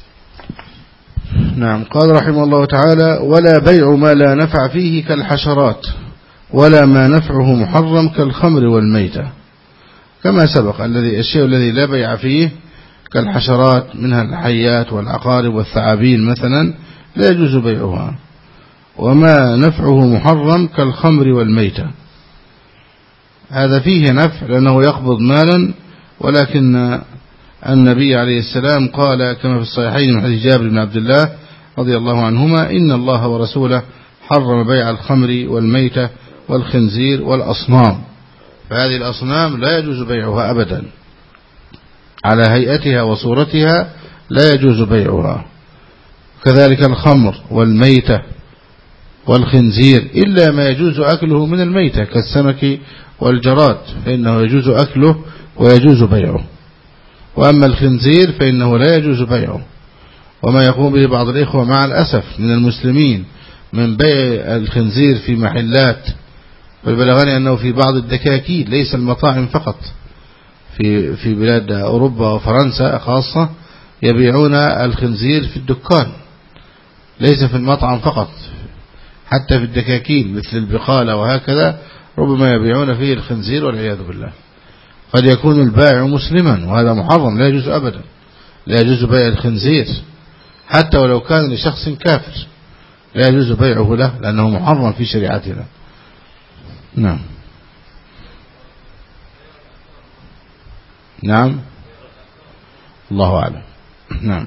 نعم. قال رحمه الله تعالى: ولا بيع ما لا نفع فيه كالحشرات، ولا ما نفعه محرم كالخمر والميتة، كما سبق الشيء الذي لا بيع فيه كالحشرات منها الحيات والعقارب والثعابين مثلا لا يجوز بيعها، وما نفعه محرم كالخمر والميتة، هذا فيه نفع لأنه يقبض مالا، ولكن النبي عليه السلام قال كما في الصحيحين من حديث جابر بن عبد الله رضي الله عنهما: إن الله ورسوله حرم بيع الخمر والميتة والخنزير والأصنام، فهذه الأصنام لا يجوز بيعها أبدا على هيئتها وصورتها، لا يجوز بيعها. كذلك الخمر والميتة والخنزير إلا ما يجوز أكله من الميتة كالسمك والجراد، فإنه يجوز أكله ويجوز بيعه، وأما الخنزير فإنه لا يجوز بيعه. وما يقوم به بعض الإخوة مع الأسف من المسلمين من بيع الخنزير في محلات، والبلغني أنه في بعض الدكاكين ليس المطاعم فقط، في بلاد أوروبا وفرنسا خاصة يبيعون الخنزير في الدكان، ليس في المطعم فقط، حتى في الدكاكين مثل البقالة وهكذا ربما يبيعون فيه الخنزير والعياذ بالله. قد يكون البائع مسلما وهذا محرم، لا يجوز أبدا، لا يجوز بيع الخنزير حتى ولو كان لشخص كافر، لا يجوز بيعه له لأنه محرم في شريعتنا. نعم. نعم، الله أعلم. نعم.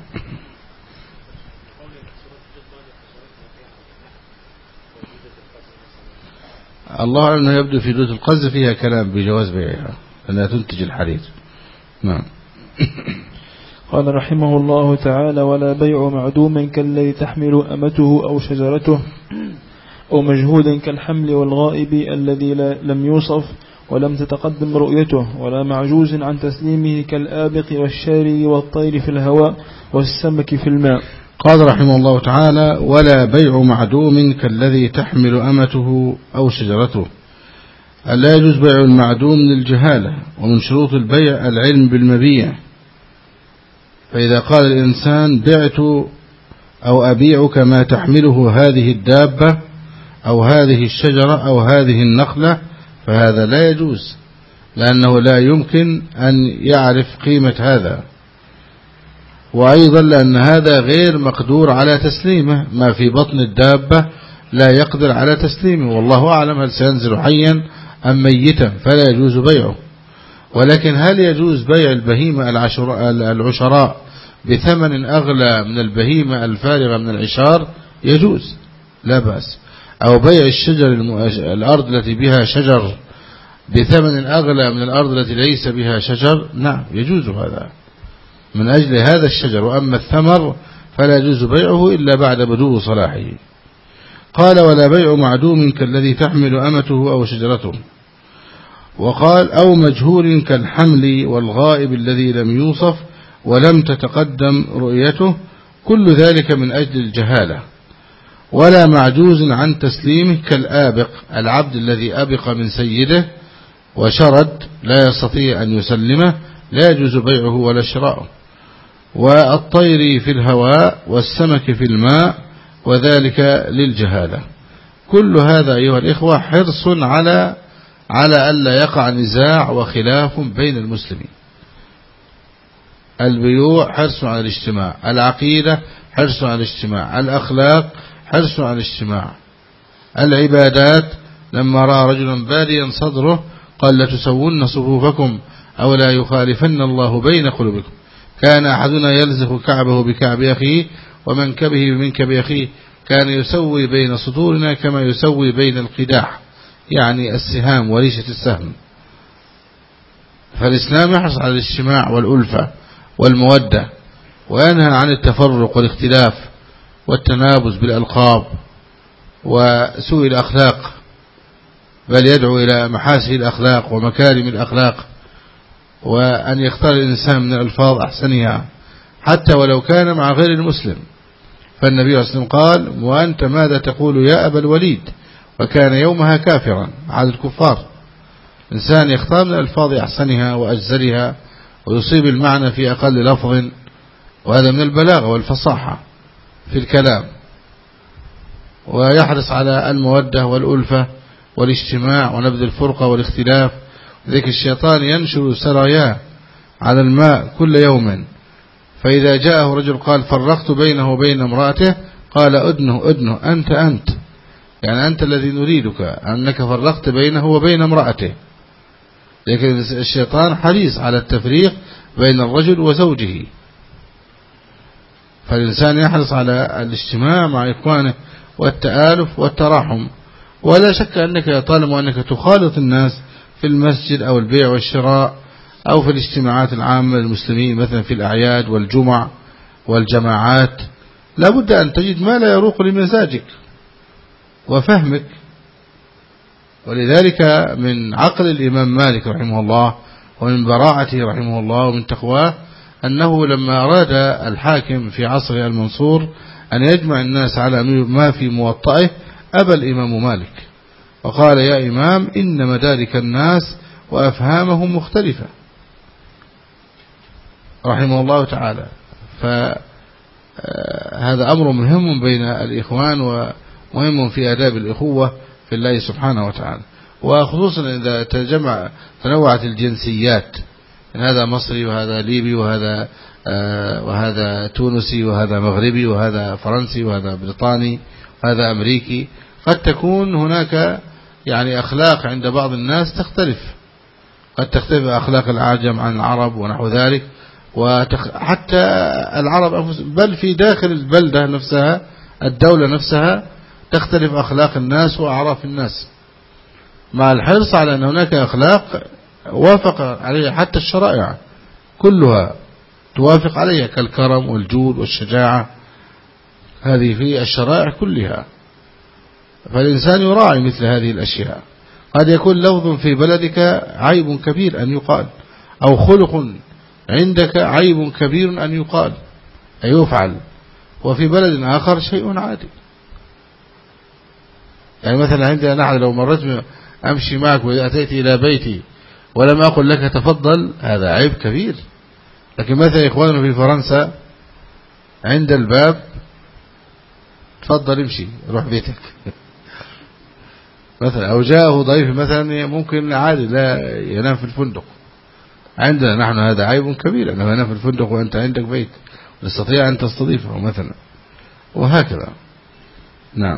الله أعلم أنه يبدو في دوت القز فيها كلام بجواز بيعها لأنها تنتج الحرير. نعم. قال رحمه الله تعالى: ولا بيع معدوم كالذي تحمل أمته أو شجرته، أو مجهود كالحمل والغائب الذي لم يوصف ولم تتقدم رؤيته، ولا معجوز عن تسليمه كالآبق والشاري والطير في الهواء والسمك في الماء. قال رحمه الله تعالى: ولا بيع معدوم كالذي تحمل أمته أو شجرته. لا يجوز بيع المعدوم للجهالة، ومن شروط البيع العلم بالمبيع، فإذا قال الإنسان بعت أو أبيعك ما تحمله هذه الدابة أو هذه الشجرة أو هذه النخلة، فهذا لا يجوز، لأنه لا يمكن أن يعرف قيمة هذا، وأيضا لأن هذا غير مقدور على تسليمه، ما في بطن الدابة لا يقدر على تسليمه، والله أعلم هل سينزل حيا أم ميتا، فلا يجوز بيعه. ولكن هل يجوز بيع البهيمة العشراء بثمن أغلى من البهيمة الفارغة من العشار؟ يجوز، لا بأس. أو بيع الشجر الأرض التي بها شجر بثمن أغلى من الأرض التي ليس بها شجر، نعم يجوز هذا من أجل هذا الشجر. وأما الثمر فلا يجوز بيعه إلا بعد بدو صلاحه. قال: ولا بيع معدوم كالذي تحمل أمته أو شجرته. وقال: أو مجهول كالحمل والغائب الذي لم يوصف ولم تتقدم رؤيته، كل ذلك من أجل الجهالة. ولا معجوز عن تسليمه كالآبق، العبد الذي أبق من سيده وشرد لا يستطيع أن يسلمه، لا يجوز بيعه ولا شراؤه. والطير في الهواء والسمك في الماء، وذلك للجهالة. كل هذا أيها الإخوة حرص على ألا يقع نزاع وخلاف بين المسلمين. البيوع حرص على الاجتماع، العقيدة حرص على الاجتماع، الأخلاق حرص على الاجتماع، العبادات لما رأى رجلا باديا صدره قال: لتسون صفوفكم أو لا يخالفن الله بين قلوبكم. كان أحدنا يلزق كعبه بكعب أخيه ومنكبه بمنكب أخيه، كان يسوي بين صدورنا كما يسوي بين القداح، يعني السهام وريشة السهم. فالإسلام يحرص على الاجتماع والألفة والمودة، وينهى عن التفرق والاختلاف والتنابز بالألقاب وسوء الأخلاق، بل يدعو إلى محاسن الأخلاق ومكارم الأخلاق، وأن يختار الإنسان من الألفاظ أحسنها حتى ولو كان مع غير المسلم. فالنبي صلى الله عليه وسلم قال: وأنت ماذا تقول يا أبا الوليد؟ وكان يومها كافرا على الكفار. إنسان يختار من الألفاظ أحسنها وأجزلها ويصيب المعنى في أقل لفظ، وهذا من البلاغة والفصاحة في الكلام، ويحرص على المودة والألفة والاجتماع ونبذ الفرقة والاختلاف. ذلك الشيطان ينشر سراياه على الماء كل يوم، فإذا جاءه رجل قال: فرقت بينه وبين امرأته، قال: أدنه أنت، يعني أنت الذي نريدك، أنك فرقت بينه وبين امرأته. لكن الشيطان حريص على التفريق بين الرجل وزوجه، فالإنسان يحرص على الاجتماع مع إخوانه والتآلف والتراحم. ولا شك أنك طالما أنك تخالط الناس في المسجد أو البيع والشراء أو في الاجتماعات العامة للمسلمين مثلا في الأعياد والجمع والجماعات، لابد أن تجد ما لا يروق لمزاجك وفهمك. ولذلك من عقل الإمام مالك رحمه الله ومن براعته رحمه الله ومن تقواه أنه لما أراد الحاكم في عصر المنصور أن يجمع الناس على ما في موطئه، أبى الإمام مالك وقال: يا إمام، إن مدارك الناس وأفهامهم مختلفة، رحمه الله تعالى. فهذا أمر مهم بين الإخوان ومهم في آداب الإخوة في الله سبحانه وتعالى، وخصوصا إذا تنوعت الجنسيات، إن هذا مصري وهذا ليبي وهذا تونسي وهذا مغربي وهذا فرنسي وهذا بريطاني وهذا أمريكي، قد تكون هناك يعني أخلاق عند بعض الناس تختلف، قد تختلف أخلاق العجم عن العرب ونحو ذلك، وحتى العرب بل في داخل البلدة نفسها الدولة نفسها تختلف أخلاق الناس وأعراف الناس، مع الحرص على أن هناك أخلاق وافق عليها حتى الشرائع كلها توافق عليها كالكرم والجود والشجاعة، هذه في الشرائع كلها. فالإنسان يراعي مثل هذه الأشياء. قد يكون لفظ في بلدك عيب كبير أن يقال، أو خلق عندك عيب كبير أن يقال أي يفعل، وفي بلد آخر شيء عادي. يعني مثلا عندنا نحن لو مرت أمشي معك وأتيت إلى بيتي ولم أقل لك تفضل، هذا عيب كبير. لكن مثلا إخواننا في فرنسا عند الباب تفضل امشي روح بيتك مثلا، أو جاءه ضيف مثلا ممكن عادي لا ينام في الفندق. عندنا نحن هذا عيب كبير أنه ينام في الفندق وأنت عندك بيت تستطيع أن تستضيفه مثلا، وهكذا. نعم.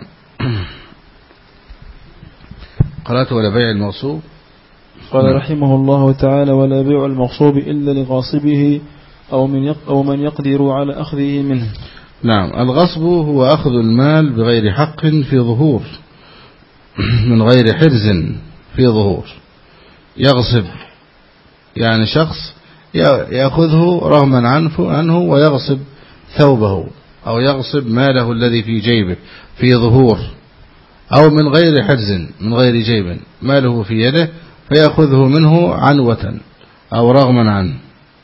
قرأت: ولا بيع المغصوب. قال رحمه الله تعالى: ولا بيع المغصوب إلا لغاصبه أو من يقدر على أخذه منه. نعم. الغصب هو أخذ المال بغير حق في ظهور، من غير حرز في ظهور. يغصب يعني شخص يأخذه رغما عنه ويغصب ثوبه أو يغصب ماله الذي في جيبه في ظهور، أو من غير حرز من غير جيب، ماله في يده فيأخذه منه عنوة أو رغما عنه.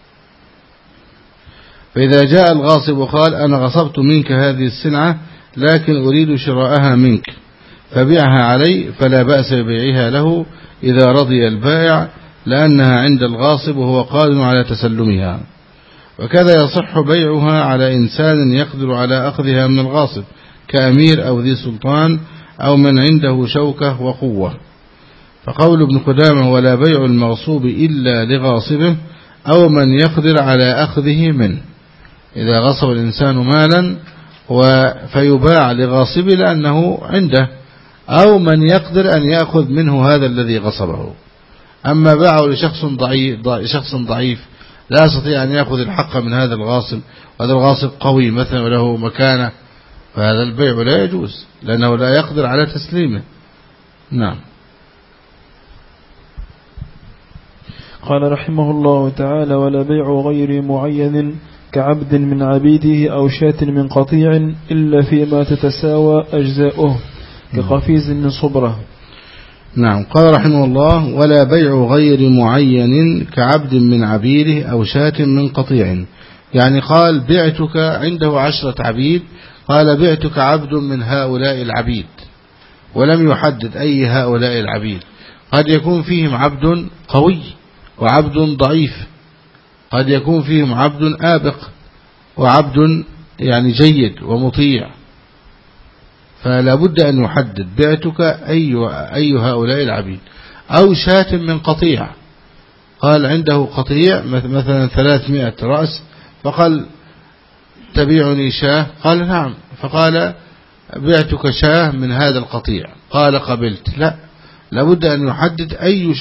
فإذا جاء الغاصب وقال: أنا غصبت منك هذه السلعة لكن أريد شراءها منك فبيعها علي، فلا بأس ببيعها له إذا رضي البائع، لأنها عند الغاصب وهو قادر على تسلمها. وكذا يصح بيعها على إنسان يقدر على أخذها من الغاصب كأمير أو ذي سلطان أو من عنده شوكة وقوة. فقول ابن قدامة: ولا بيع المغصوب إلا لغاصبه أو من يقدر على أخذه منه. إذا غصب الإنسان مالا فيباع لغاصبه لأنه عنده، أو من يقدر أن يأخذ منه هذا الذي غصبه. أما باعه لشخص ضعيف لا يستطيع أن يأخذ الحق من هذا الغاصب، وهذا الغاصب قوي مثلا وله مكانة، فهذا البيع لا يجوز لأنه لا يقدر على تسليمه. نعم. قال رحمه الله تعالى: ولا بيع غير معين كعبد من عبيده أو شاة من قطيع إلا فيما تتساوى أجزاؤه كقفيز من صبرة. نعم. قال رحمه الله: ولا بيع غير معين كعبد من عبيده أو شاة من قطيع. يعني قال بعتك، عنده 10 عبيد، قال بعتك عبد من هؤلاء العبيد، ولم يحدد أي هؤلاء العبيد. قد يكون فيهم عبد قوي وعبد ضعيف، قد يكون فيهم عبد آبق وعبد يعني جيد ومطيع، فلا بد أن يحدد بعتك أي هؤلاء العبيد. أو شاة من قطيع، قال عنده قطيع مثلا 300 رأس، فقال تبيعني شاه؟ قال نعم، فقال بعتك شاه من هذا القطيع، قال قبلت. لا، لابد أن يحدد أي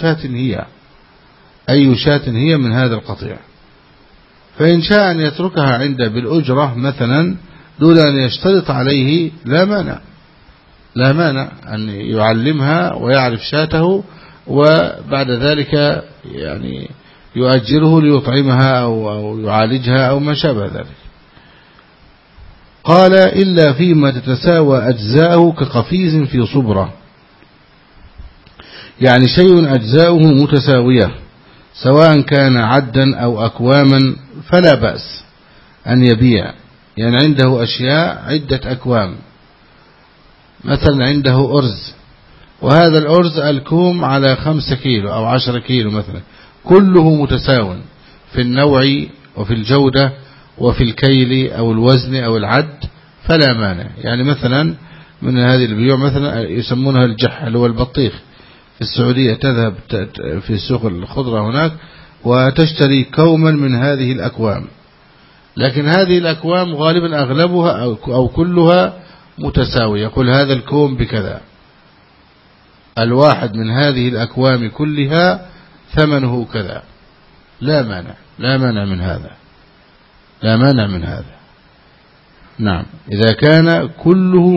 شاة هي من هذا القطيع. فإن شاء أن يتركها عنده بالأجرة مثلا دون أن يشترط عليه لا مانع أن يعلمها ويعرف شاته، وبعد ذلك يعني يؤجره ليطعمها أو يعالجها أو ما شابه ذلك. قال إلا فيما تتساوى أجزاؤه كقفيز في صبرة، يعني شيء أجزاؤه متساوية سواء كان عدا أو أكواما فلا بأس أن يبيع. يعني عنده أشياء عدة أكوام، مثلا عنده أرز، وهذا الأرز الكوم على 5 كيلو أو 10 كيلو مثلا، كله متساو في النوع وفي الجودة وفي الكيل أو الوزن أو العد، فلا مانع. يعني مثلا من هذه البيوع مثلا يسمونها الجح، اللي هو البطيخ، في السعودية تذهب في سوق الخضرة هناك وتشتري كوما من هذه الأكوام، لكن هذه الأكوام غالبا أغلبها أو كلها متساوية. يقول هذا الكوم بكذا، الواحد من هذه الأكوام كلها ثمنه كذا، لا مانع من هذا. نعم، إذا كان كله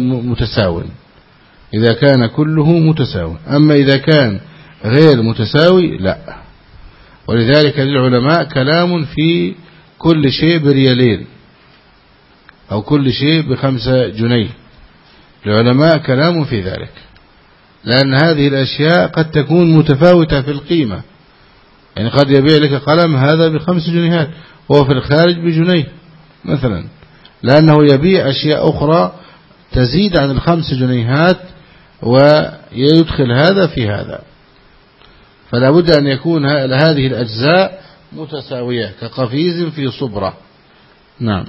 متساو. أما إذا كان غير متساوي لا. ولذلك للعلماء كلام في كل شيء بريالين أو كل شيء ب5 جنيه، العلماء كلام في ذلك، لأن هذه الأشياء قد تكون متفاوتة في القيمة. يعني قد يبيع لك قلم هذا ب5 جنيهات وهو في الخارج بجنيه مثلا، لأنه يبيع أشياء أخرى تزيد عن 5 جنيهات ويدخل هذا في هذا. فلا بد أن يكون هذه الأجزاء متساوية كقفيز في صبرة. نعم.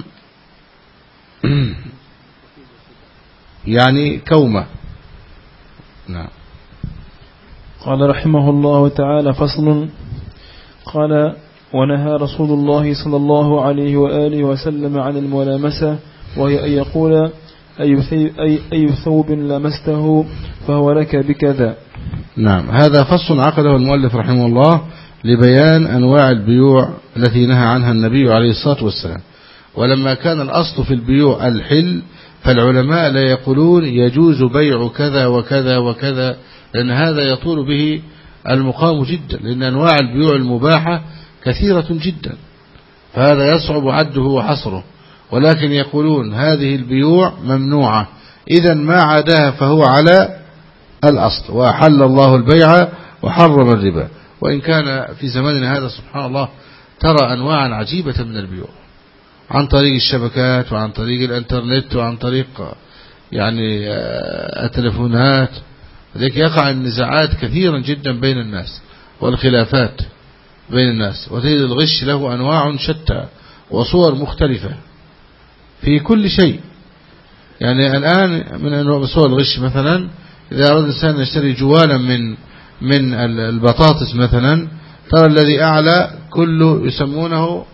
يعني كومة. نعم. قال رحمه الله تعالى: فصل. قال: ونهى رسول الله صلى الله عليه وآله وسلم عن الملامسة، وهي أن يقول أي ثوب لمسته فهو لك بكذا. نعم. هذا فصل عقده المؤلف رحمه الله لبيان أنواع البيوع التي نهى عنها النبي عليه الصلاة والسلام. ولما كان الأصل في البيوع الحل، فالعلماء لا يقولون يجوز بيع كذا وكذا وكذا، لأن هذا يطول به المقام جدا، لأن أنواع البيوع المباحة كثيرة جدا، فهذا يصعب عده وحصره. ولكن يقولون هذه البيوع ممنوعة، إذا ما عداها فهو على الأصل، وأحل الله البيع وحرم الربا. وإن كان في زماننا هذا سبحان الله ترى أنواعا عجيبة من البيوع، عن طريق الشبكات وعن طريق الانترنت وعن طريق يعني التلفونات، لذلك يقع النزاعات كثيرا جدا بين الناس والخلافات بين الناس، وتجد الغش له أنواع شتى وصور مختلفة في كل شيء. يعني الآن من أنواع صور الغش مثلا، إذا أراد الإنسان يشتري جوالا من البطاطس مثلا، ترى الذي أعلى كله يسمونه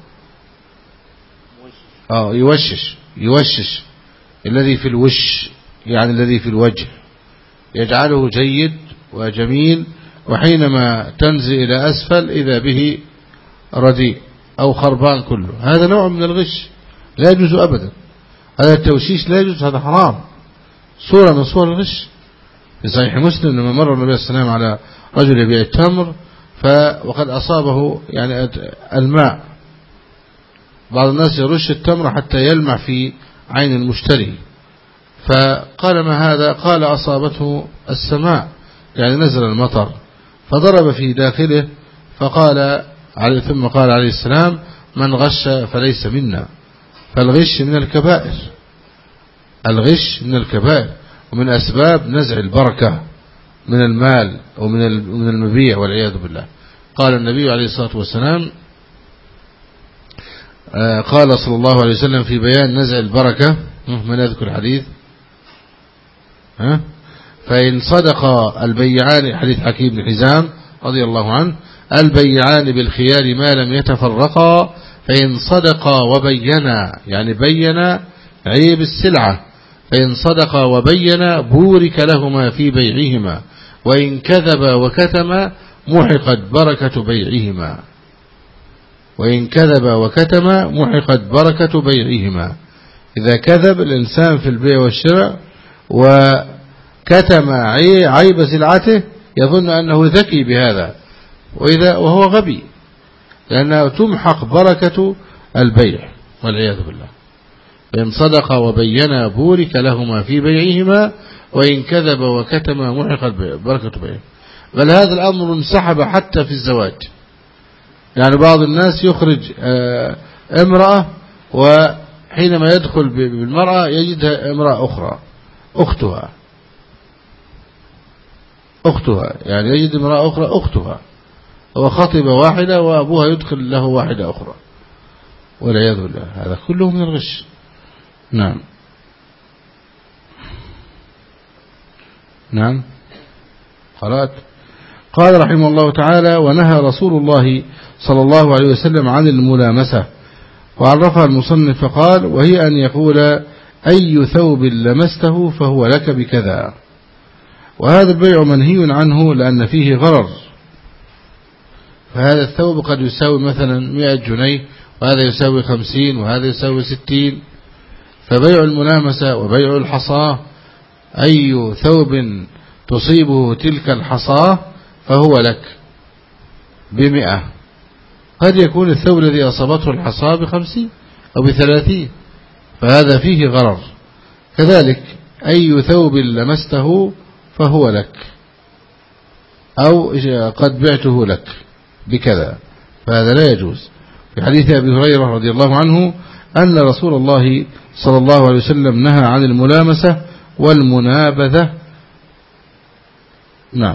يوشش الذي في الوش، يعني الذي في الوجه، يجعله جيد وجميل، وحينما تنزل إلى أسفل إذا به رديء أو خربان كله. هذا نوع من الغش لا يجوز أبدا، هذا التوشيش لا يجوز، هذا حرام، صورة من صور الغش. في صحيح مسلم لما مر النبي صلى الله عليه وسلم على رجل يبيع التمر وقد أصابه يعني الماء، بعض الناس يرش التمر حتى يلمع في عين المشتري، فقال ما هذا؟ قال أصابته السماء، يعني نزل المطر فضرب في داخله، ثم قال عليه السلام من غش فليس منا. فالغش من الكبائر، الغش من الكبائر ومن أسباب نزع البركة من المال ومن المبيع والعياذ بالله. قال النبي عليه الصلاة والسلام قال صلى الله عليه وسلم في بيان نزع البركة، من يذكر الحديث؟ فإن صدق البيعان، حديث حكيم بن حزام رضي الله عنه، البيعان بالخيار ما لم يتفرقا، فإن صدقا وبينا، يعني بينا عيب السلعة، فإن صدقا وبينا بورك لهما في بيعهما، وإن كذبا وكتما محقت بركة بيعهما، وإن كذبا وكتما محقت بركة بيعهما. إذا كذب الإنسان في البيع والشراء وكتم عيب سلعته يظن أنه ذكي بهذا، وهو غبي، لأنه تمحق بركة البيع والعياذ بالله. فإن صدق وبينا بورك لهما في بيعهما، وإن كذب وكتم محقت بركة بيعهما. بل هذا الأمر انسحب حتى في الزواج، يعني بعض الناس يخرج امرأة، وحينما يدخل بالمرأة يجدها امرأة أخرى أختها، يعني يجد امرأة أخرى أختها، هو خطب واحدة وأبوها يدخل له واحدة أخرى والعياذ بالله. هذا كله من الغش. نعم قرأت. قال رحمه الله تعالى: ونهى رسول الله صلى الله عليه وسلم عن الملامسة، وعرفها المصنف فقال: وهي أن يقول أي ثوب لمسته فهو لك بكذا. وهذا البيع منهي عنه لأن فيه غرر، فهذا الثوب قد يساوي مثلا 100 جنيه، وهذا يساوي 50، وهذا يساوي 60. فبيع الملامسة وبيع الحصاة، أي ثوب تصيبه تلك الحصاة فهو لك ب100. قد يكون الثوب الذي أصابته الحصاة ب50 أو ب30، فهذا فيه غرر. كذلك أي ثوب لمسته فهو لك، أو قد بعته لك بكذا، فهذا لا يجوز. في حديث أبي هريرة رضي الله عنه أن رسول الله صلى الله عليه وسلم نهى عن الملامسة والمنابذة. نعم.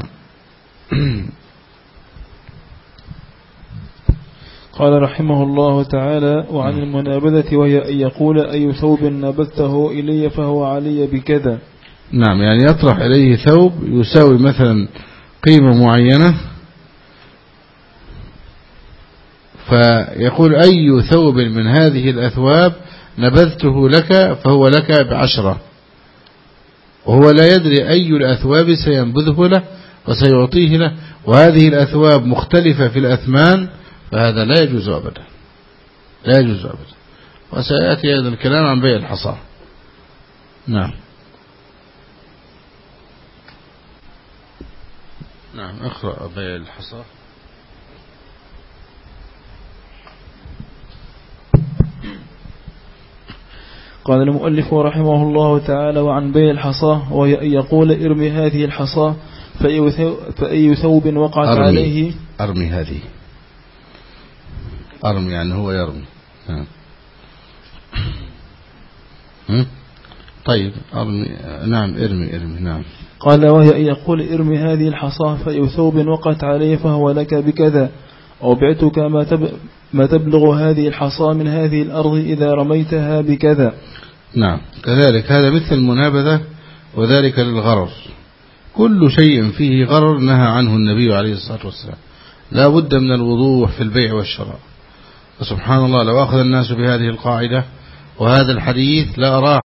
قال رحمه الله تعالى: وعن المنابذة وهي أن يقول أي ثوب نبذته إلي فهو علي بكذا. نعم، يعني يطرح إليه ثوب يساوي مثلا قيمة معينة، فيقول أي ثوب من هذه الأثواب نبذته لك فهو لك ب10، وهو لا يدري أي الأثواب سينبذه له وسيعطيه له، وهذه الأثواب مختلفة في الأثمان، فهذا لا يجوز أبدا، لا يجوز أبدا. وسيأتي هذا الكلام عن بيع الحصى. نعم. نعم، اقرأ بيع الحصى. قال المؤلف رحمه الله تعالى: وعن بيع الحصى وهي أن يقول ارمي هذه الحصى، فأي ثوب وقعت عليه. أرمي هذه، أرمي يعني هو يرمي. طيب أرمي، نعم ارمي. نعم. قال: وهي أن يقول ارمي هذه الحصى، فأي ثوب وقعت عليه فهو لك بكذا، أو بعتك ما تبلغ هذه الحصى من هذه الأرض إذا رميتها بكذا. نعم، كذلك هذا مثل المنابذة، وذلك للغرر. كل شيء فيه غرر نهى عنه النبي عليه الصلاة والسلام. لا بد من الوضوح في البيع والشراء. وسبحان الله، لو أخذ الناس بهذه القاعدة وهذا الحديث لا أراه